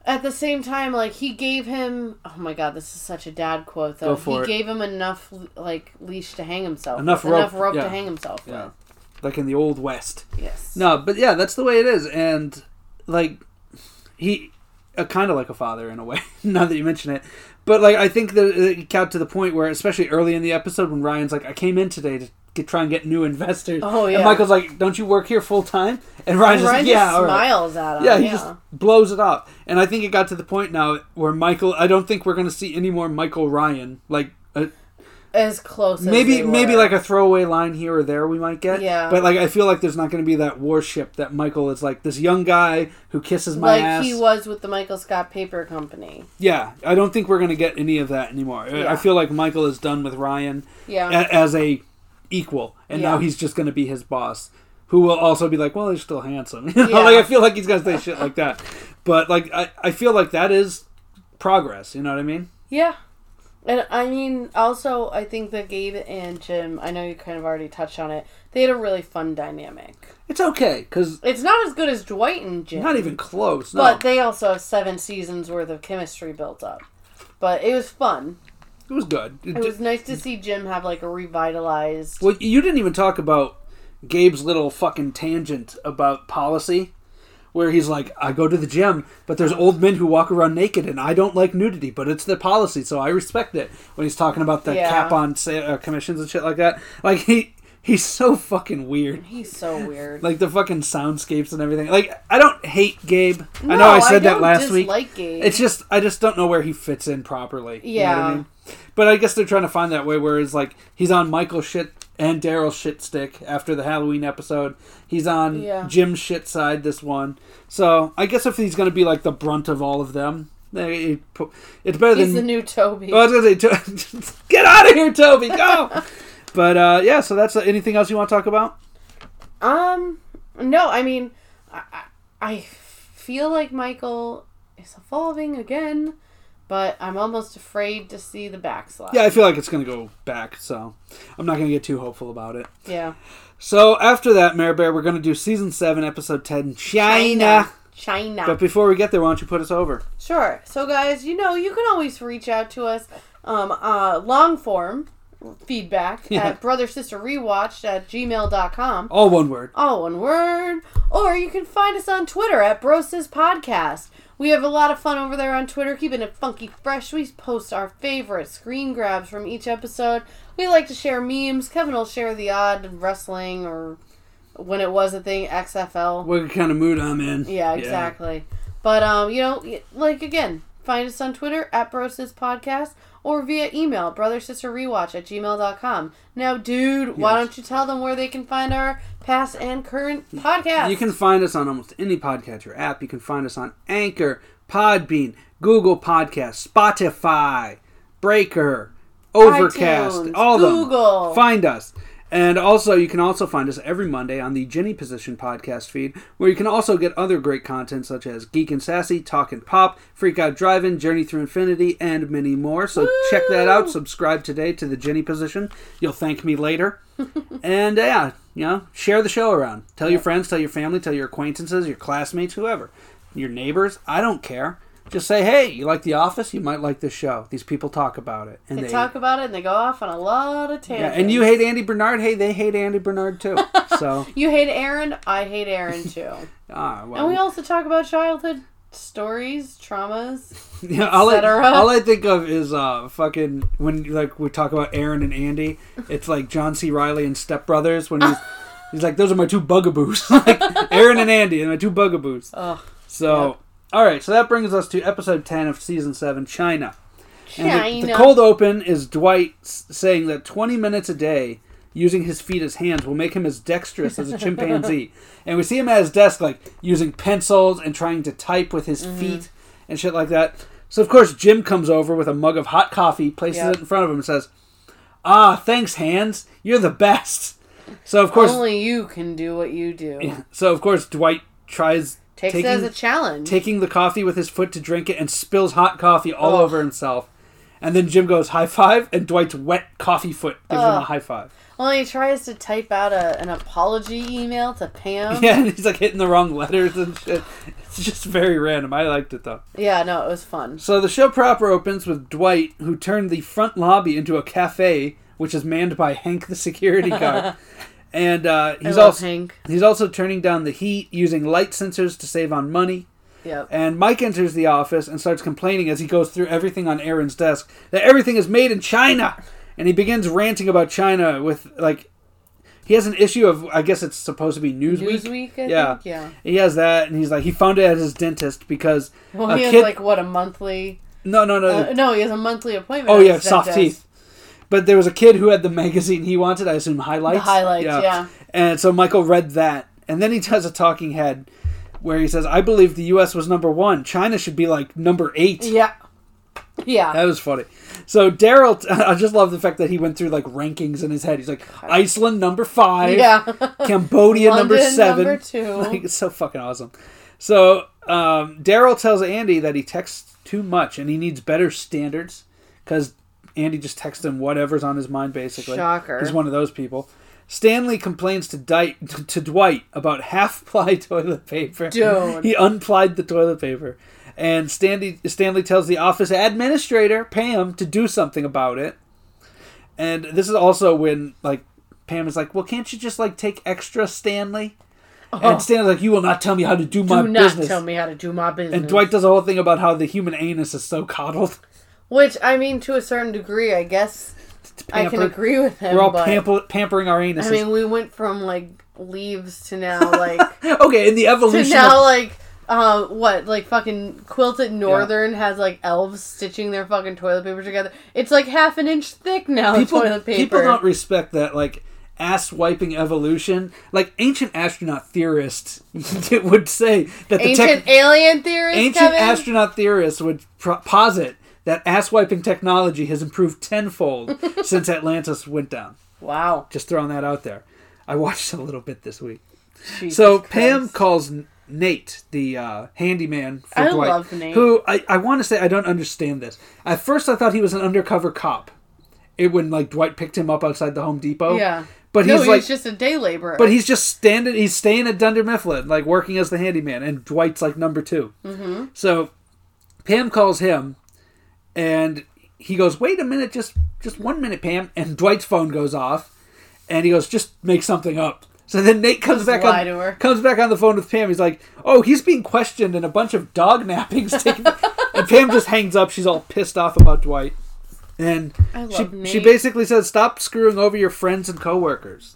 B: at the same time, like, he gave him... Oh, my God, this is such a dad quote, though.
A: Go for
B: he
A: it.
B: gave him enough, like, leash to hang himself
A: Enough
B: with.
A: rope,
B: Enough rope
A: yeah.
B: to hang himself
A: Yeah.
B: with.
A: Like in the Old West.
B: Yes.
A: No, but yeah, that's the way it is. And, like, he... Uh, kind of like a father, in a way, now that you mention it. But, like, I think that it got to the point where, especially early in the episode, when Ryan's like, I came in today to get, try and get new investors.
B: Oh, yeah.
A: And Michael's like, don't you work here full time? And Ryan's just
B: Ryan
A: like, yeah,
B: just
A: all right.
B: smiles at him.
A: Yeah, he
B: yeah.
A: just blows it off. And I think it got to the point now where Michael... I don't think we're going to see any more Michael Ryan. Like... Uh,
B: as close as
A: maybe
B: they were.
A: maybe like a throwaway line here or there we might get.
B: Yeah.
A: But like I feel like there's not going to be that warship that Michael is like this young guy who kisses my
B: like
A: ass.
B: he was with the Michael Scott Paper Company.
A: Yeah, I don't think we're going to get any of that anymore.
B: Yeah.
A: I feel like Michael is done with Ryan
B: Yeah.
A: a- as a equal, and
B: Yeah.
A: now he's just going to be his boss, who will also be like, well, he's still handsome. You know?
B: Yeah.
A: Like I feel like he's going to say shit like that. But like I, I feel like that is progress. You know what I mean?
B: Yeah. And I mean, also, I think that Gabe and Jim, I know you kind of already touched on it, they had a really fun dynamic.
A: It's okay, because...
B: It's not as good as Dwight and Jim.
A: Not even close, no.
B: But they also have seven seasons worth of chemistry built up. But it was fun.
A: It was good.
B: It was nice to see Jim have, like, a revitalized...
A: Well, you didn't even talk about Gabe's little fucking tangent about policy, where he's like, I go to the gym, but there's old men who walk around naked, and I don't like nudity, but it's the policy, so I respect it. When he's talking about the
B: Yeah.
A: cap on uh, commissions and shit like that. Like, he he's so fucking weird.
B: He's so weird.
A: Like, the fucking soundscapes and everything. Like, I don't hate Gabe.
B: No,
A: I know I said
B: don't
A: that last week.
B: dislike Gabe.
A: It's just, I just don't know where he fits in properly. You know what I
B: Yeah.
A: mean? But I guess they're trying to find that way where it's like, he's on Michael's shit and Daryl's shit stick after the Halloween episode. He's on
B: Yeah.
A: Jim's shit side this one. So I guess if he's going to be like the brunt of all of them, they- it's better
B: He's
A: than...
B: the new Toby.
A: Oh, I was gonna say, To- get out of here, Toby! Go! But uh, yeah, so that's uh, anything else you want to talk about?
B: Um, no, I mean, I, I I feel like Michael is evolving again, but I'm almost afraid to see the backslide.
A: Yeah, I feel like it's going to go back, so I'm not going to get too hopeful about it.
B: Yeah.
A: So after that, Mare Bear, we're going to do season seven, episode ten, China.
B: China.
A: But before we get there, why don't you put us over?
B: Sure. So, guys, you know, you can always reach out to us, um, uh, long form feedback
A: Yeah.
B: at brother sister rewatched at gmail dot com.
A: All one word.
B: All one word. Or you can find us on Twitter at Brosis Podcast. We have a lot of fun over there on Twitter, keeping it funky fresh. We post our favorite screen grabs from each episode. We like to share memes. Kevin will share the odd wrestling or when it was a thing, X F L.
A: What kind of mood I'm in.
B: Yeah, exactly. But, um, you know, like, again, find us on Twitter at Brosis Podcast or via email, brother sister rewatch at gmail dot com. Now, dude, why
A: Yes.
B: don't you tell them where they can find our past and current podcasts?
A: You can find us on almost any podcatcher app. You can find us on Anchor, Podbean, Google Podcasts, Spotify, Breaker, Overcast,
B: iTunes,
A: all of them.
B: Google.
A: Find us. And also, you can also find us every Monday on the Jenny Position podcast feed, where you can also get other great content such as Geek and Sassy, Talk and Pop, Freak Out Drive-In, Journey Through Infinity, and many more. So
B: Woo!
A: check that out. Subscribe today to the Jenny Position. You'll thank me later. And uh, yeah, you know, share the show around. Tell your friends, tell your family, tell your acquaintances, your classmates, whoever. Your neighbors. I don't care. Just say, hey, you like The Office? You might like this show. These people talk about it. And
B: They,
A: they,
B: talk about it and they go off on a lot of
A: yeah,
B: tangents.
A: and you hate Andy Bernard? Hey, they hate Andy Bernard too. So,
B: You hate Aaron? I hate Aaron too.
A: ah, well,
B: And we also talk about childhood stories, traumas.
A: yeah, all, I,
B: et cetera.
A: all I think of is uh, fucking when like we talk about Aaron and Andy. It's like John C. Reilly and Step Brothers when he's he's like, those are my two bugaboos, like Aaron and Andy, and my two bugaboos.
B: Ugh.
A: So,
B: Yep.
A: all right, so that brings us to episode ten of season seven, China. And the, the
B: China.
A: cold open is Dwight s- saying that twenty minutes a day using his feet as hands will make him as dexterous as a chimpanzee. And we see him at his desk, like, using pencils and trying to type with his
B: Mm-hmm.
A: feet and shit like that. So, of course, Jim comes over with a mug of hot coffee, places
B: Yep.
A: it in front of him, and says, ah, thanks, hands. You're the best. So, of course...
B: Only you can do what you do.
A: Yeah, so, of course, Dwight tries...
B: Takes
A: taking,
B: it as a challenge.
A: taking the coffee with his foot to drink it and spills hot coffee all
B: Ugh.
A: over himself. And then Jim goes, high five, and Dwight's wet coffee foot gives
B: Ugh.
A: him a high five.
B: Well, he tries to type out a, an apology email to Pam.
A: Yeah, and he's like hitting the wrong letters and shit. It's just very random. I liked it, though.
B: Yeah, no, it was fun.
A: So the show proper opens with Dwight, who turned the front lobby into a cafe, which is manned by Hank the security guard. And uh, he's
B: I love
A: also
B: Hank.
A: he's also turning down the heat using light sensors to save on money.
B: Yep.
A: And Mike enters the office and starts complaining as he goes through everything on Aaron's desk that everything is made in China. And he begins ranting about China with, like, he has an issue of, I guess it's supposed to be Newsweek.
B: Newsweek, I
A: yeah.
B: think, yeah.
A: He has that, and he's like, he found it at his dentist because
B: Well,
A: a
B: he has,
A: kid...
B: like, what, a monthly...
A: No, no, no.
B: Uh, no, he has a monthly appointment.
A: Oh,
B: at
A: yeah,
B: his
A: soft
B: dentist.
A: teeth. But there was a kid who had the magazine he wanted, I assume highlights.
B: The highlights, yeah. yeah.
A: And so Michael read that, and then he does a talking head where he says, I believe the U S was number one. China should be like number eight.
B: Yeah. Yeah.
A: That was funny. So Daryl, I just love the fact that he went through like rankings in his head. He's like, Iceland number five.
B: Yeah.
A: Cambodia number
B: London,
A: seven.
B: number two.
A: Like, it's so fucking awesome. So um, Daryl tells Andy that he texts too much and he needs better standards because Andy just texts him whatever's on his mind, basically.
B: Shocker.
A: He's one of those people. Stanley complains to, Di- to Dwight about half-ply toilet paper.
B: Dude.
A: He unplied the toilet paper. And Stanley, Stanley tells the office administrator, Pam, to do something about it. And this is also when, like, Pam is like, well, can't you just, like, take extra, Stanley? Oh. And Stanley's like, you will not tell me how to do, do my business.
B: Do not tell me how to do my business.
A: And Dwight does a whole thing about how the human anus is so coddled.
B: Which, I mean, to a certain degree, I guess I can agree with him.
A: We're all
B: but,
A: pamper- pampering our anuses.
B: I mean, we went from, like, leaves to now, like...
A: okay, in the evolution
B: To now,
A: of-
B: like... Uh, what, like fucking Quilted Northern yeah. has like elves stitching their fucking toilet paper together. It's like half an inch thick now,
A: people,
B: toilet paper.
A: People don't respect that, like, ass-wiping evolution. Like, ancient astronaut theorists would say that the...
B: Ancient tech- alien theorists,
A: Ancient
B: Kevin?
A: astronaut theorists would pro- posit that ass-wiping technology has improved tenfold since Atlantis went down.
B: Wow.
A: Just throwing that out there. I watched a little bit this week.
B: Jesus
A: so
B: Christ.
A: Pam calls Nate, the uh, handyman for
B: I
A: Dwight.
B: love Nate.
A: Who, I, I want to say, I don't understand this. At first I thought he was an undercover cop. It when, like, Dwight picked him up outside the Home Depot.
B: Yeah.
A: But
B: no,
A: he's,
B: he's
A: like,
B: just a day laborer.
A: But he's just standing, he's staying at Dunder Mifflin, like, working as the handyman, and Dwight's, like, number two.
B: Mm-hmm.
A: So Pam calls him, and he goes, wait a minute, just just one minute, Pam. And Dwight's phone goes off, and he goes, just make something up. So then Nate comes
B: Just
A: back
B: lie
A: on
B: to her.
A: comes back on the phone with Pam. He's like, oh, he's being questioned and a bunch of dog nappings taken. And Pam just hangs up. She's all pissed off about Dwight. And
B: I
A: she,
B: love Nate.
A: she basically says, stop screwing over your friends and coworkers.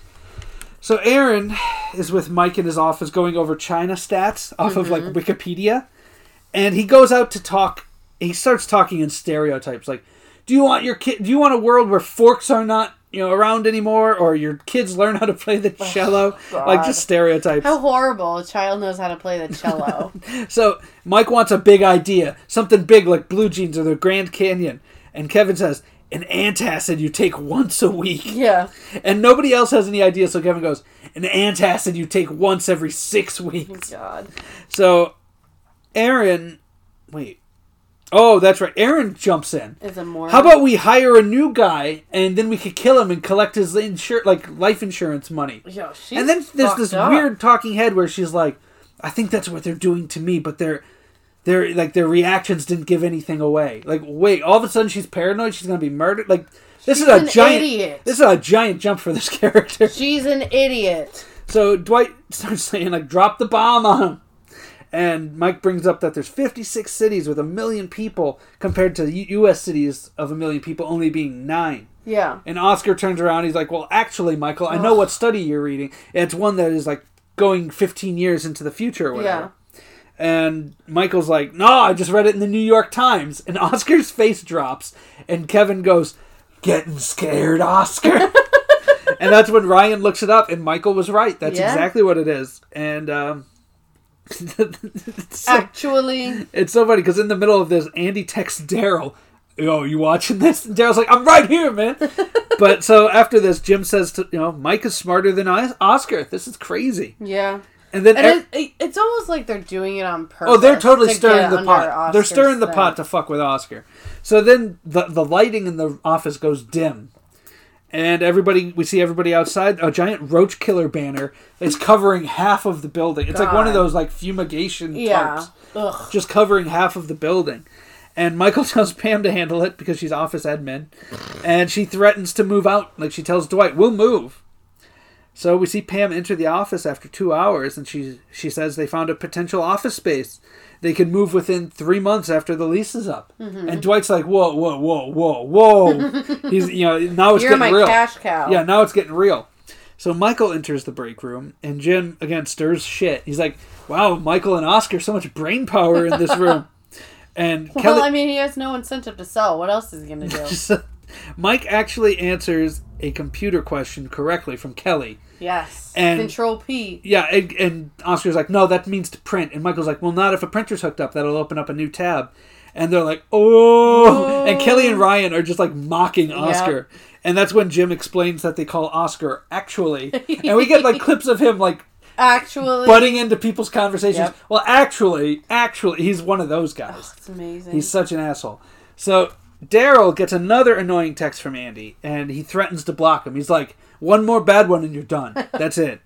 A: So Aaron is with Mike in his office going over China stats off mm-hmm. of like Wikipedia. And he goes out to talk. He starts talking in stereotypes. Like, do you want your kid? Do you want a world where forks are not, you know, around anymore, or your kids learn how to play the cello?
B: Oh,
A: like, just stereotypes.
B: How horrible. A child knows how to play the cello.
A: So Mike wants a big idea, something big like Blue Jeans or the Grand Canyon, and Kevin says, an antacid you take once a week.
B: Yeah.
A: And nobody else has any ideas, so Kevin goes, an antacid you take once every six weeks.
B: Oh, God.
A: So Aaron, wait. Oh, that's right. Aaron jumps in.
B: Is it more?
A: How about we hire a new guy, and then we could kill him and collect his insur- like life insurance money?
B: Yo, she's
A: and then there's this
B: up.
A: weird talking head where she's like, I think that's what they're doing to me, but their their like their reactions didn't give anything away. Like, wait, all of a sudden she's paranoid, she's gonna be murdered? Like, this
B: she's
A: is a
B: an
A: giant
B: idiot.
A: This is a giant jump for this character.
B: She's an idiot.
A: So Dwight starts saying, like, drop the bomb on him. And Mike brings up that there's fifty-six cities with a million people compared to U S cities of a million people only being nine.
B: Yeah.
A: And Oscar turns around, he's like, well, actually, Michael, I know Ugh. what study you're reading. It's one that is, like, going fifteen years into the future or whatever. Yeah. And Michael's like, no, I just read it in the New York Times. And Oscar's face drops, and Kevin goes, getting scared, Oscar. And that's when Ryan looks it up, and Michael was right. That's yeah. exactly what it is. And, um...
B: it's so, Actually,
A: it's so funny because in the middle of this, Andy texts Daryl, "Yo, you watching this?" And Daryl's like, "I'm right here, man." But so after this, Jim says, to, "You know, Mike is smarter than Oscar. This is crazy."
B: Yeah,
A: And then
B: and
A: ev-
B: it, it, it's almost like they're doing it on purpose.
A: oh, they're totally
B: to
A: stirring
B: get
A: the
B: under
A: pot. They're
B: Oscar's
A: stirring the
B: thing.
A: pot to fuck with Oscar. So then the the lighting in the office goes dim. And everybody, we see everybody outside. A giant roach killer banner is covering half of the building. It's like one of
B: God.
A: those like fumigation
B: Yeah.
A: tarps,
B: Ugh.
A: just covering half of the building. And Michael tells Pam to handle it because she's office admin, and she threatens to move out. Like she tells Dwight, "We'll move." So we see Pam enter the office after two hours, and she she says they found a potential office space. They could move within three months after the lease is up. Mm-hmm. And Dwight's like, "Whoa, whoa, whoa, whoa, whoa!" He's you know now it's
B: You're
A: getting
B: my
A: real.
B: cash cow.
A: Yeah, now it's getting real. So Michael enters the break room, and Jim again stirs shit. He's like, "Wow, Michael and Oscar, so much brain power in this room." And
B: Well,
A: Kelly,
B: I mean, he has no incentive to sell. What else is he going to do?
A: So, Mike actually answers a computer question correctly from Kelly.
B: Yes.
A: And-
B: Control P.
A: Yeah, and, and Oscar's like, "No, that means to print." And Michael's like, "Well, not if a printer's hooked up. That'll open up a new tab." And they're like, "Oh!"
B: Oh.
A: And Kelly and Ryan are just like mocking Oscar. Yep. And that's when Jim explains that they call Oscar actually. And we get like clips of him like
B: Actually.
A: butting into people's conversations.
B: Yep.
A: Well, actually, actually, he's one of those guys.
B: Oh, it's amazing.
A: He's such an asshole. So Daryl gets another annoying text from Andy, and he threatens to block him. He's like, "One more bad one and you're done. That's it."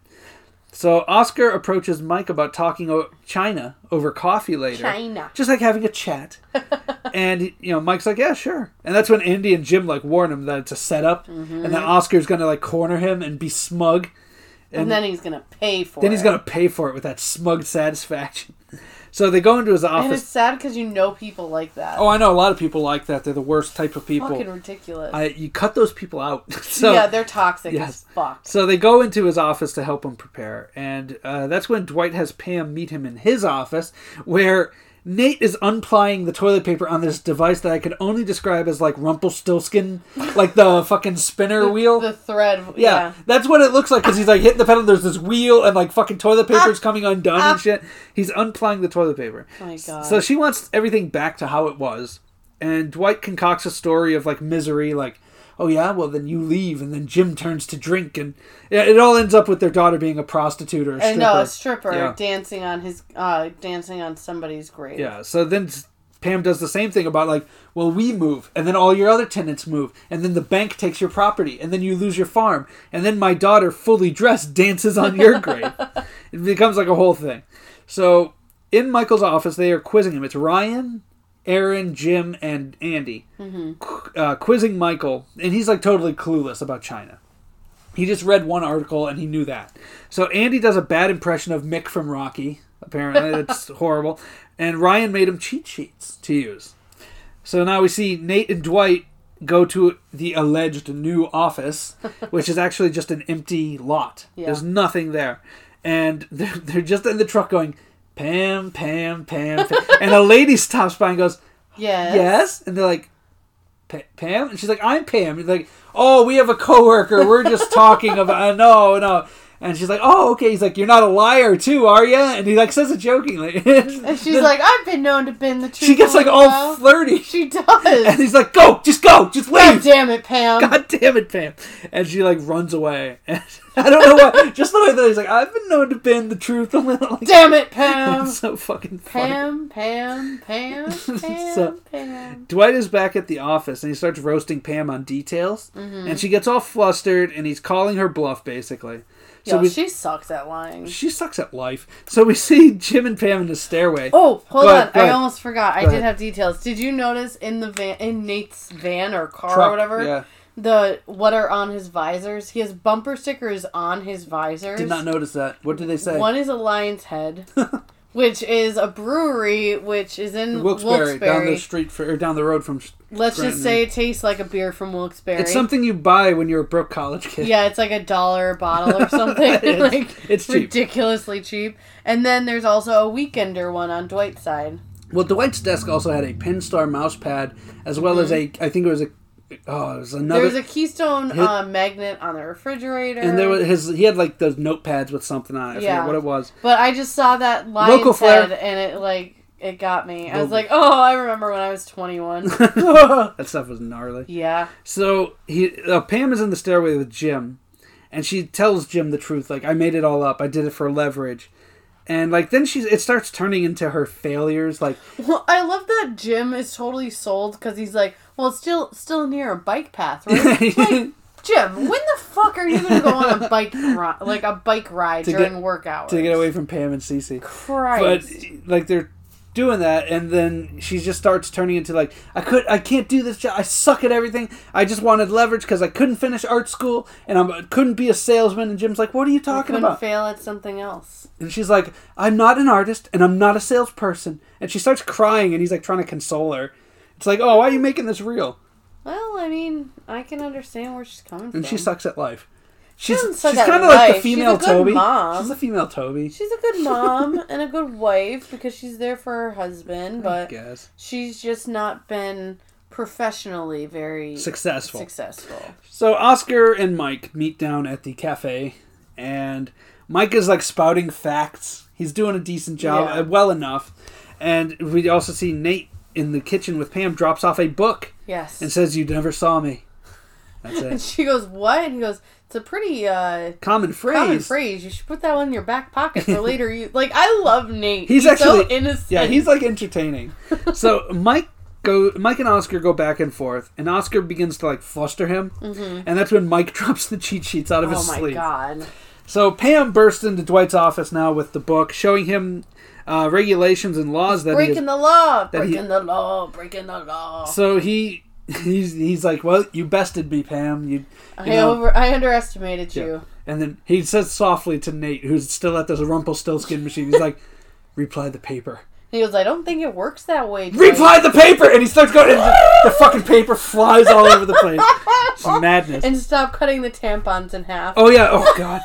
A: So Oscar approaches Mike about talking o- China over coffee later.
B: China.
A: Just like having a chat. And, you know, Mike's like, "Yeah, sure." And that's when Andy and Jim, like, warn him that it's a setup. Mm-hmm. And then Oscar's going to, like, corner him and be smug.
B: And, and then he's going to pay for
A: then
B: it.
A: Then he's going to pay for it with that smug satisfaction. So they go into his office.
B: And it's sad because you know people like that.
A: Oh, I know a lot of people like that. They're the worst type of people.
B: Fucking ridiculous.
A: I, you cut those people out. so,
B: yeah, they're toxic
A: yes.
B: as fuck.
A: So they go into his office to help him prepare. And uh, that's when Dwight has Pam meet him in his office, where Nate is unplying the toilet paper on this device that I could only describe as like Rumpelstiltskin, like the fucking spinner
B: the,
A: wheel.
B: The thread.
A: Yeah,
B: yeah.
A: That's what it looks like because he's like hitting the pedal. There's this wheel and like fucking toilet paper's ah, coming undone ah. and shit. He's unplying the toilet paper.
B: Oh my God.
A: So she wants everything back to how it was. And Dwight concocts a story of like misery, like, "Oh yeah, well then you leave," and then Jim turns to drink, and it all ends up with their daughter being a prostitute or a stripper.
B: And no, a stripper
A: yeah.
B: dancing on his, uh, dancing on somebody's grave.
A: Yeah. So then Pam does the same thing about like, "Well, we move, and then all your other tenants move, and then the bank takes your property, and then you lose your farm, and then my daughter, fully dressed, dances on your grave." It becomes like a whole thing. So in Michael's office, they are quizzing him. It's Ryan, Aaron, Jim, and Andy
B: mm-hmm.
A: uh, quizzing Michael, and he's like totally clueless about China. He just read one article and he knew that. So Andy does a bad impression of Mick from Rocky. Apparently, it's horrible. And Ryan made him cheat sheets to use. So now we see Nate and Dwight go to the alleged new office, which is actually just an empty lot. Yeah. There's nothing there. And they're, they're just in the truck going, "Pam, Pam, Pam, Pam." And a lady stops by and goes,
B: "Yes."
A: Yes? And they're like, "Pam?" And she's like, "I'm Pam." And like, "Oh, we have a coworker. We're just talking about, uh, no, no." And she's like, "Oh, okay." He's like, "You're not a liar too, are you?" And he like says it jokingly.
B: And she's then, like, "I've been known to bend the truth."
A: She gets like all flirty.
B: She does.
A: And he's like, "Go, just go, just leave."
B: God damn it, Pam.
A: God damn it, Pam. And she like runs away. And I don't know why. Just the way that he's like, "I've been known to bend the truth a little." Like,
B: damn it, Pam.
A: It's so fucking funny.
B: Pam, Pam, Pam, Pam,
A: so,
B: Pam.
A: Dwight is back at the office and he starts roasting Pam on details. Mm-hmm. And she gets all flustered and he's calling her bluff basically. So
B: Yo,
A: we,
B: she sucks at lying.
A: She sucks at life. So we see Jim and Pam in the stairway.
B: Oh, hold
A: go
B: on.
A: ahead,
B: I
A: ahead.
B: almost forgot.
A: Go
B: I
A: ahead.
B: did have details. Did you notice in the van, in Nate's van or car
A: Truck,
B: or whatever,
A: yeah.
B: the what are on his visors? He has bumper stickers on his visors.
A: Did not notice that. What did they say?
B: One is a lion's head, which is a brewery, which is in
A: Wilkes-Barre,
B: Wilkes-Barre.
A: down the street for, or down the road from.
B: Let's
A: Scranton.
B: just say it tastes like a beer from Wilkes-Barre.
A: It's something you buy when you're a broke college kid.
B: Yeah, it's like a dollar a bottle or something.
A: it's,
B: like
A: it's cheap.
B: Ridiculously cheap. And then there's also a Weekender one on Dwight's side.
A: Well, Dwight's desk also had a Pinstar mouse pad, as well mm-hmm. as a, I think it was a, oh, it was another.
B: There was a Keystone his, uh, magnet on the refrigerator.
A: And there was his, he had like those notepads with something on it. I
B: yeah.
A: forget what it was.
B: But I just saw that lion's head and it like, it got me. I was like, oh, I remember when I was twenty-one.
A: That stuff was gnarly.
B: Yeah.
A: So he, uh, Pam is in the stairway with Jim, and she tells Jim the truth. Like, "I made it all up. I did it for leverage." And, like, then she's, it starts turning into her failures. Like,
B: well, I love that Jim is totally sold because he's like, well, it's still still near a bike path, right? Like, Jim, when the fuck are you going to go on a bike ri- like a bike ride
A: to
B: during
A: get,
B: work hours?
A: To get away from Pam and Cece.
B: Christ.
A: But, like, they're doing that, and then she just starts turning into, like, I could, I can't do this job. I suck at everything. I just wanted leverage because I couldn't finish art school, and I couldn't be a salesman. And Jim's like, what are you talking
B: I couldn't
A: about?
B: fail at something else.
A: And she's like, I'm not an artist, and I'm not a salesperson. And she starts crying, and he's, like, trying to console her. It's like, oh, why are you making this real?
B: Well, I mean, I can understand where she's coming
A: and
B: from.
A: And she sucks at life.
B: She
A: She's,
B: she's
A: kind of like the female
B: she's a good
A: Toby.
B: Mom.
A: She's a female Toby.
B: She's a good mom and a good wife because she's there for her husband, but
A: I guess.
B: she's just not been professionally very
A: successful.
B: Successful.
A: So Oscar and Mike meet down at the cafe, and Mike is like spouting facts. He's doing a decent job,
B: Yeah.
A: well enough. And we also see Nate in the kitchen with Pam drops off a book.
B: Yes.
A: And says, "You never saw me." That's it.
B: And she goes, "What?" And he goes, "It's a pretty uh,
A: common phrase.
B: Common phrase. You should put that one in your back pocket for later." You like, I love Nate.
A: He's,
B: he's
A: actually
B: so innocent.
A: Yeah, he's like entertaining. So Mike go, Mike and Oscar go back and forth, and Oscar begins to like fluster him, mm-hmm. and that's when Mike drops the cheat sheets out of
B: oh
A: his
B: my
A: sleeve.
B: God!
A: So Pam bursts into Dwight's office now with the book, showing him uh, regulations and laws that
B: breaking
A: he has,
B: the law,
A: that
B: breaking
A: he,
B: the law, breaking the law.
A: So he. He's he's like, well, you bested me, Pam. You, you
B: I
A: know.
B: over I underestimated
A: Yeah.
B: you.
A: And then he says softly to Nate, who's still at this Rumpelstiltskin machine, he's like, reply the paper.
B: He goes, I don't think it works that way. Dwight.
A: Reply the paper! And he starts going, and the, the fucking paper flies all over the place. It's madness.
B: And stop cutting the tampons in half.
A: Oh yeah, oh god.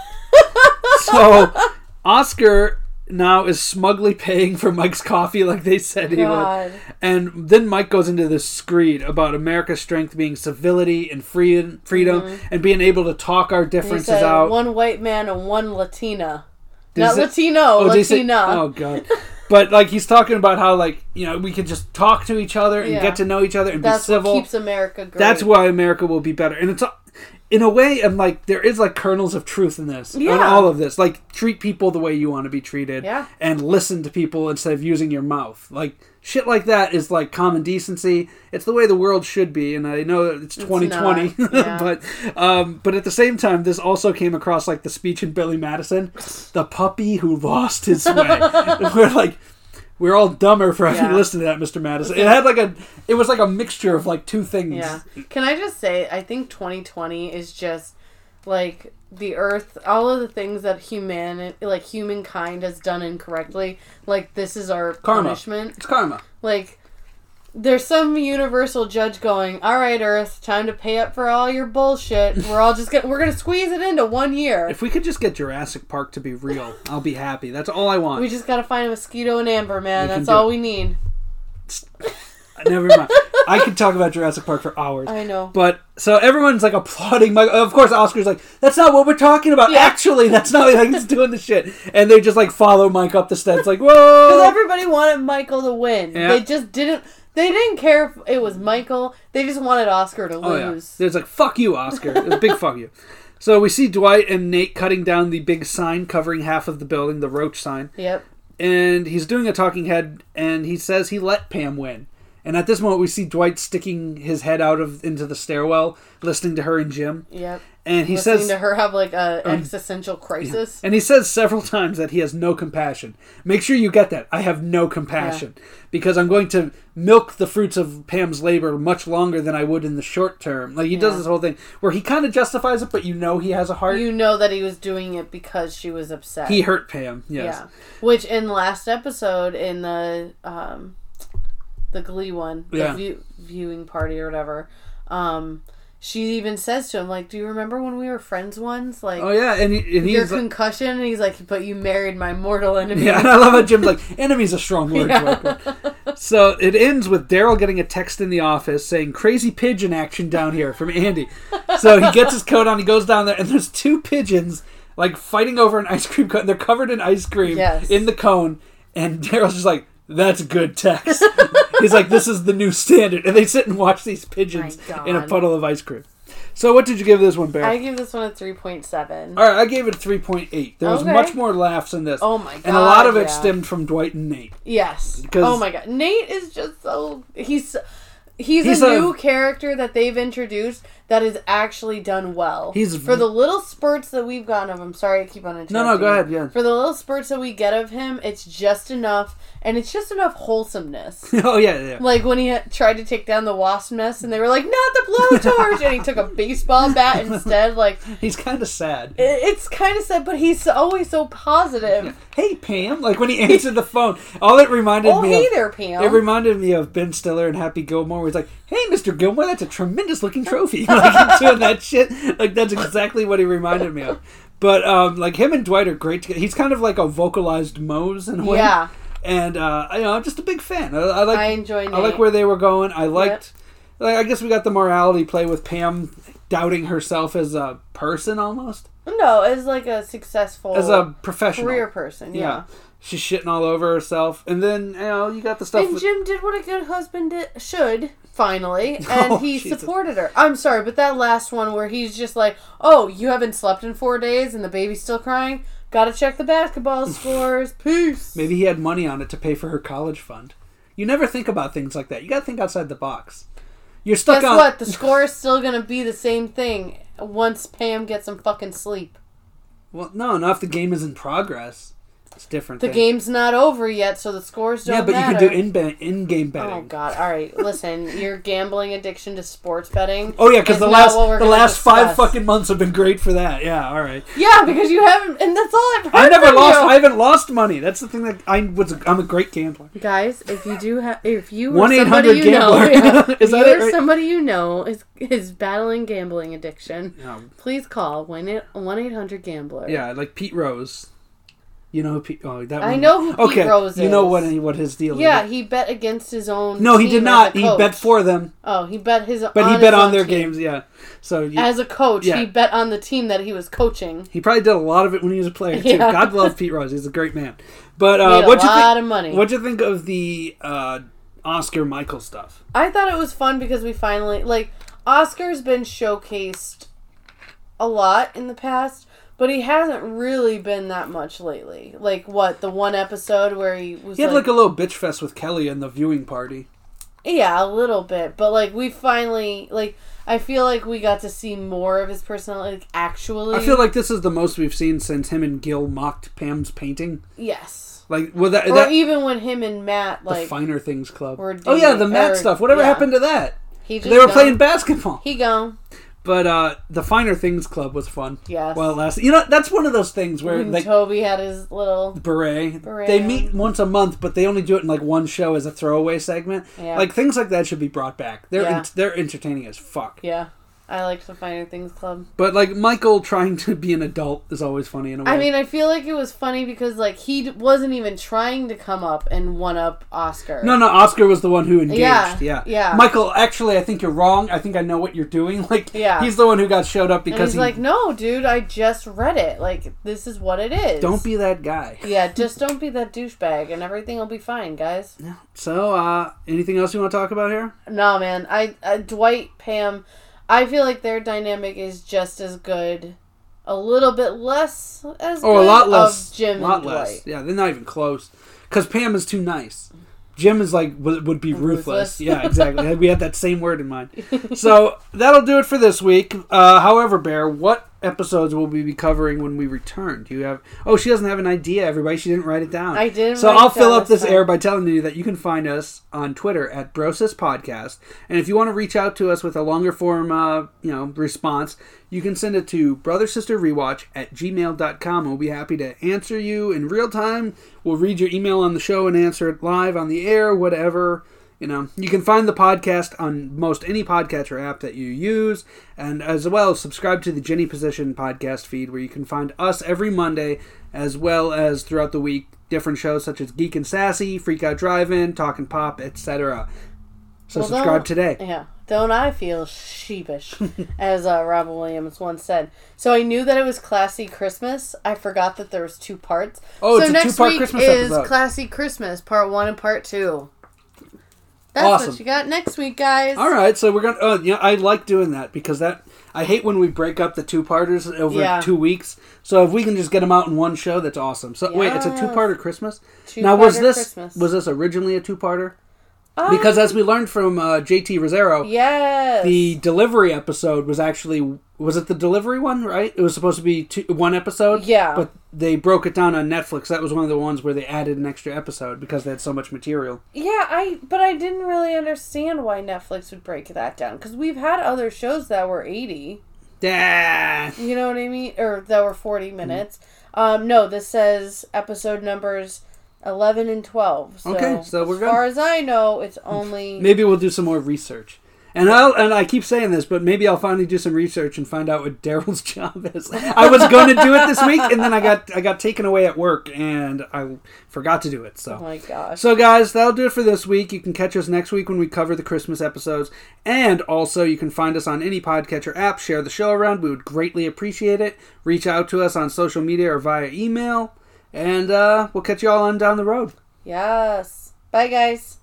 A: So, Oscar now is smugly paying for Mike's coffee like they said he
B: God.
A: would. And then Mike goes into this screed about America's strength being civility and free, freedom mm-hmm. and being able to talk our differences
B: said,
A: out.
B: One white man and one Latina.
A: Did
B: Not
A: say,
B: Latino,
A: oh,
B: Latina.
A: Say, oh god. But like he's talking about how like, you know, we can just talk to each other and
B: yeah.
A: get to know each other and
B: That's
A: be civil.
B: What keeps America great.
A: That's why America will be better. And it's in a way, I'm like, there is like kernels of truth in this.
B: Yeah.
A: In all of this. Like, treat people the way you want to be treated.
B: Yeah.
A: And listen to people instead of using your mouth. Like, shit like that is like common decency. It's the way the world should be. And I know it's twenty twenty. It's yeah. but um, but at the same time, this also came across like the speech in Billy Madison. The puppy who lost his way. We're like... We're all dumber for having yeah. listened to that, Mister Madison. It had like a, it was like a mixture of like two things.
B: Yeah. Can I just say, I think twenty twenty is just like the Earth, all of the things that human, like humankind has done incorrectly. Like this is our
A: karma.
B: punishment.
A: It's karma.
B: Like there's some universal judge going, all right, Earth, time to pay up for all your bullshit. We're all just gonna, we're gonna squeeze it into one year.
A: If we could just get Jurassic Park to be real, I'll be happy. That's all I want.
B: We just gotta find a mosquito and Amber, man.
A: We
B: That's all it. we need.
A: Never mind. I could talk about Jurassic Park for hours.
B: I know.
A: But, so everyone's like applauding. My, of course, Oscar's like, that's not what we're talking about.
B: Yeah.
A: Actually, that's not like he's doing the shit. And they just like follow Mike up the steps like, whoa.
B: Because everybody wanted Michael to win.
A: Yeah.
B: They just didn't. They didn't care if it was Michael. They just wanted Oscar to
A: oh,
B: lose.
A: Yeah. There's like, fuck you, Oscar. A big fuck you. So we see Dwight and Nate cutting down the big sign covering half of the building, the Roach sign.
B: Yep.
A: And he's doing a talking head, and he says he let Pam win. And at this moment, we see Dwight sticking his head out of into the stairwell, listening to her and Jim.
B: Yep.
A: And he
B: listening
A: says
B: to her have like a um, existential crisis.
A: Yeah. And he says several times that he has no compassion. Make sure you get that. I have no compassion. Yeah. Because I'm going to milk the fruits of Pam's labor much longer than I would in the short term. Like, he yeah. does this whole thing where he kind of justifies it, but you know he has a heart.
B: You know that he was doing it because she was upset.
A: He hurt Pam, yes. Yeah.
B: Which, in the last episode, in the um, the Glee one, the
A: yeah.
B: view, viewing party or whatever, um... she even says to him, like, do you remember when we were friends once? Like,
A: oh, yeah. And, he, and
B: your
A: he's
B: concussion? Like, and he's like, but you married my mortal enemy.
A: Yeah, and I love how Jim's like, enemy's a strong word.
B: Yeah.
A: So it ends with Daryl getting a text in the office saying, crazy pigeon action down here from Andy. So he gets his coat on, he goes down there, and there's two pigeons, like, fighting over an ice cream cone. They're covered in ice cream
B: yes.
A: in the cone, and Daryl's just like, that's good text. He's like, this is the new standard. And they sit and watch these pigeons in a puddle of ice cream. So what did you give this one, Bear?
B: I give this one a three point seven.
A: All right, I gave it a three point eight. There was
B: Okay.
A: much more laughs in this.
B: Oh my god.
A: And a lot of it
B: yeah.
A: stemmed from Dwight and Nate.
B: Yes.
A: Because
B: oh my god. Nate is just so... He's... He's,
A: He's
B: a,
A: a-
B: new character that they've introduced that is actually done well.
A: He's-
B: For the little spurts that we've gotten of him. Sorry, I keep on interrupting.
A: No, no, go
B: you.
A: ahead, yeah.
B: For the little spurts that we get of him, it's just enough, and it's just enough wholesomeness.
A: oh, yeah, yeah.
B: Like when he had tried to take down the wasp nest, and they were like, "Not the blowtorch," and he took a baseball bat instead. Like
A: He's kind of sad.
B: it, it's kind of sad, but he's always so positive.
A: Yeah. Hey, Pam. Like when he answered the phone, all it reminded
B: Oh,
A: me
B: hey
A: of...
B: there, Pam.
A: It reminded me of Ben Stiller and Happy Gilmore, where he's like, "Hey, Mister Gilmore, that's a tremendous-looking trophy." Like, he's doing that shit. Like, that's exactly what he reminded me of. But, um, like, him and Dwight are great together. He's kind of like a vocalized Mose in a way.
B: Yeah.
A: And, uh, you know, I'm just a big fan. I, I like
B: I enjoy
A: I like
B: Nate.
A: where they were going. I liked... Like, I guess we got the morality play with Pam doubting herself as a person, almost.
B: No, as like a successful
A: As a professional.
B: career person. Yeah.
A: Yeah. She's shitting all over herself. And then, you know, you got the stuff...
B: And
A: with-
B: Jim did what a good husband did, should, finally, and
A: Oh,
B: he
A: Jesus.
B: supported her. I'm sorry, but that last one where he's just like, "Oh, you haven't slept in four days and the baby's still crying? Gotta check the basketball scores. Peace."
A: Maybe he had money on it to pay for her college fund. You never think about things like that. You gotta think outside the box. You're stuck
B: Guess
A: on...
B: what? The score is still gonna be the same thing once Pam gets some fucking sleep.
A: Well, no, not if the game is in progress. It's a different
B: The
A: thing.
B: game's not over yet, so the scores don't
A: Yeah, but
B: matter.
A: you can do in in-game betting.
B: Oh god! All right, listen. Your gambling addiction to sports betting.
A: Oh yeah, because
B: is
A: the
B: not
A: last
B: what we're
A: the
B: gonna
A: last five
B: discuss.
A: fucking months have been great for that. Yeah, all right.
B: Yeah, because you haven't, and that's all I've heard.
A: I never
B: from
A: lost.
B: you.
A: I haven't lost money. That's the thing that I was. I'm a great gambler.
B: Guys, if you do have, if you or
A: one eight
B: somebody
A: hundred
B: you know,
A: gambler.
B: yeah,
A: Is
B: if
A: that
B: you
A: it,
B: or
A: right?
B: somebody you know is is battling gambling addiction,
A: Yeah.
B: please call one eight hundred gambler.
A: Yeah, like Pete Rose. You know who Pete? Oh, that
B: I
A: one.
B: know who Pete
A: okay.
B: Rose
A: You know
B: is.
A: what? What his deal
B: Yeah,
A: is?
B: he bet against his own.
A: No, he
B: team
A: did
B: as
A: not.
B: a
A: He
B: coach.
A: bet for them,
B: Oh, he bet his.
A: but he
B: on
A: bet
B: his
A: on
B: own
A: their
B: team.
A: games. Yeah. So you,
B: As a coach,
A: Yeah.
B: he bet on the team that he was coaching.
A: he probably did a lot of it when he was a player too.
B: Yeah.
A: God love Pete Rose. He's a great man. But uh,
B: Made a
A: what you
B: lot
A: think?
B: of money.
A: What'd you think of the uh, Oscar Michael stuff?
B: I thought it was fun because we finally like Oscar's been showcased a lot in the past, but he hasn't really been that much lately. Like what, the one episode where he was
A: He had
B: like,
A: like a little bitch fest with Kelly in the viewing party.
B: yeah, a little bit, but like we finally like I feel like we got to see more of his personality like, actually.
A: I feel like this is the most we've seen since him and Gil mocked Pam's painting.
B: yes.
A: Like, well, that,
B: Or
A: that
B: even when him and Matt
A: the
B: like
A: Finer Things Club.
B: were
A: Oh yeah,
B: doing-
A: the Matt
B: or-
A: stuff. Whatever
B: yeah.
A: happened to that?
B: he just
A: They were
B: gone.
A: playing basketball.
B: He gone.
A: But uh, the Finer Things Club was fun.
B: Yes.
A: Well, it lasted. You know, that's one of those things where
B: When
A: like
B: Toby had his little
A: beret,
B: Beret
A: they
B: on.
A: meet once a month, but they only do it in like one show as a throwaway segment.
B: Yeah.
A: Like things like that should be brought back. They're
B: Yeah.
A: en- they're entertaining as fuck.
B: yeah. I liked the Finer Things Club.
A: But like Michael trying to be an adult is always funny in a way.
B: I mean, I feel like it was funny because like he d- wasn't even trying to come up and one up Oscar.
A: no, no, Oscar was the one who engaged.
B: Yeah,
A: Yeah,
B: yeah.
A: Michael, actually, I think you're wrong. I think I know what you're doing. Like,
B: Yeah.
A: he's the one who got showed up
B: and
A: because
B: he's
A: he.
B: like, "No, dude, I just read it. Like, this is what it is.
A: Don't be that guy.
B: Yeah, just don't be that douchebag, and everything will be fine, guys."
A: Yeah. So, uh, anything else you want to talk about here?
B: No, man. I uh, Dwight, Pam. I feel like their dynamic is just as good, a little bit less as
A: Oh,
B: good
A: a lot less.
B: of Jim
A: lot
B: and
A: less.
B: Dwight.
A: Yeah, they're not even close. Because Pam is too nice. Jim is like would, would be ruthless.
B: Ruthless.
A: Yeah, exactly. We had that same word in mind. So that'll do it for this week. Uh, however, Bear, what episodes will we be covering when we return? Do you have? Oh, she doesn't have an idea. Everybody, she didn't write it down.
B: I didn't
A: So
B: write
A: I'll
B: it
A: fill
B: down
A: up
B: this
A: this
B: time.
A: air by telling you that you can find us on Twitter at Brosis Podcast, and if you want to reach out to us with a longer form, uh, you know, response, you can send it to brother sister rewatch at gmail dot com. We'll be happy to answer you in real time. We'll read your email on the show and answer it live on the air, whatever. You know, you can find the podcast on most any podcatcher app that you use, and as well, subscribe to the Jenny Position podcast feed, where you can find us every Monday, as well as throughout the week, different shows such as Geek and Sassy, Freak Out Drive-In, Talkin' Pop, et cetera. So
B: Well,
A: subscribe
B: don't-
A: today.
B: Yeah. Don't I feel sheepish, as uh, Robin Williams once said. So I knew that it was Classy Christmas. I forgot that there was two parts.
A: Oh,
B: so
A: it's a
B: next
A: two-part
B: week
A: Christmas
B: is
A: episode.
B: Classy Christmas, part one and part two. That's
A: Awesome.
B: what you got next week, guys.
A: All right, so we're gonna. Oh, yeah, I like doing that because that I hate when we break up the two-parters over
B: Yeah.
A: two weeks. So if we can just get them out in one show, that's awesome. So wait, it's a
B: Yes.
A: two-parter Christmas?
B: Two-parter
A: Now, was this
B: Christmas.
A: was this originally a two-parter?
B: Um,
A: Because as we learned from uh, J T Rosero,
B: yes.
A: the delivery episode was actually... Was it the delivery one, right? It was supposed to be two, one episode?
B: Yeah.
A: But they broke it down on Netflix. That was one of the ones where they added an extra episode because they had so much material.
B: Yeah, I but I didn't really understand why Netflix would break that down. Because we've had other shows that were eighty.
A: Yeah.
B: You know what I mean? Or that were forty minutes. Mm-hmm. Um, no, this says episode numbers eleven and twelve. So,
A: Okay, so we're
B: as
A: good.
B: far as I know, it's only...
A: Maybe we'll do some more research. And I'll and I keep saying this, but maybe I'll finally do some research and find out what Daryl's job is. I was going to do it this week, and then I got I got taken away at work, and I forgot to do it. So,
B: Oh my gosh.
A: so guys, that'll do it for this week. You can catch us next week when we cover the Christmas episodes, and also you can find us on any podcatcher app. Share the show around; we would greatly appreciate it. Reach out to us on social media or via email, and uh, we'll catch you all on down the road.
B: Yes. Bye, guys.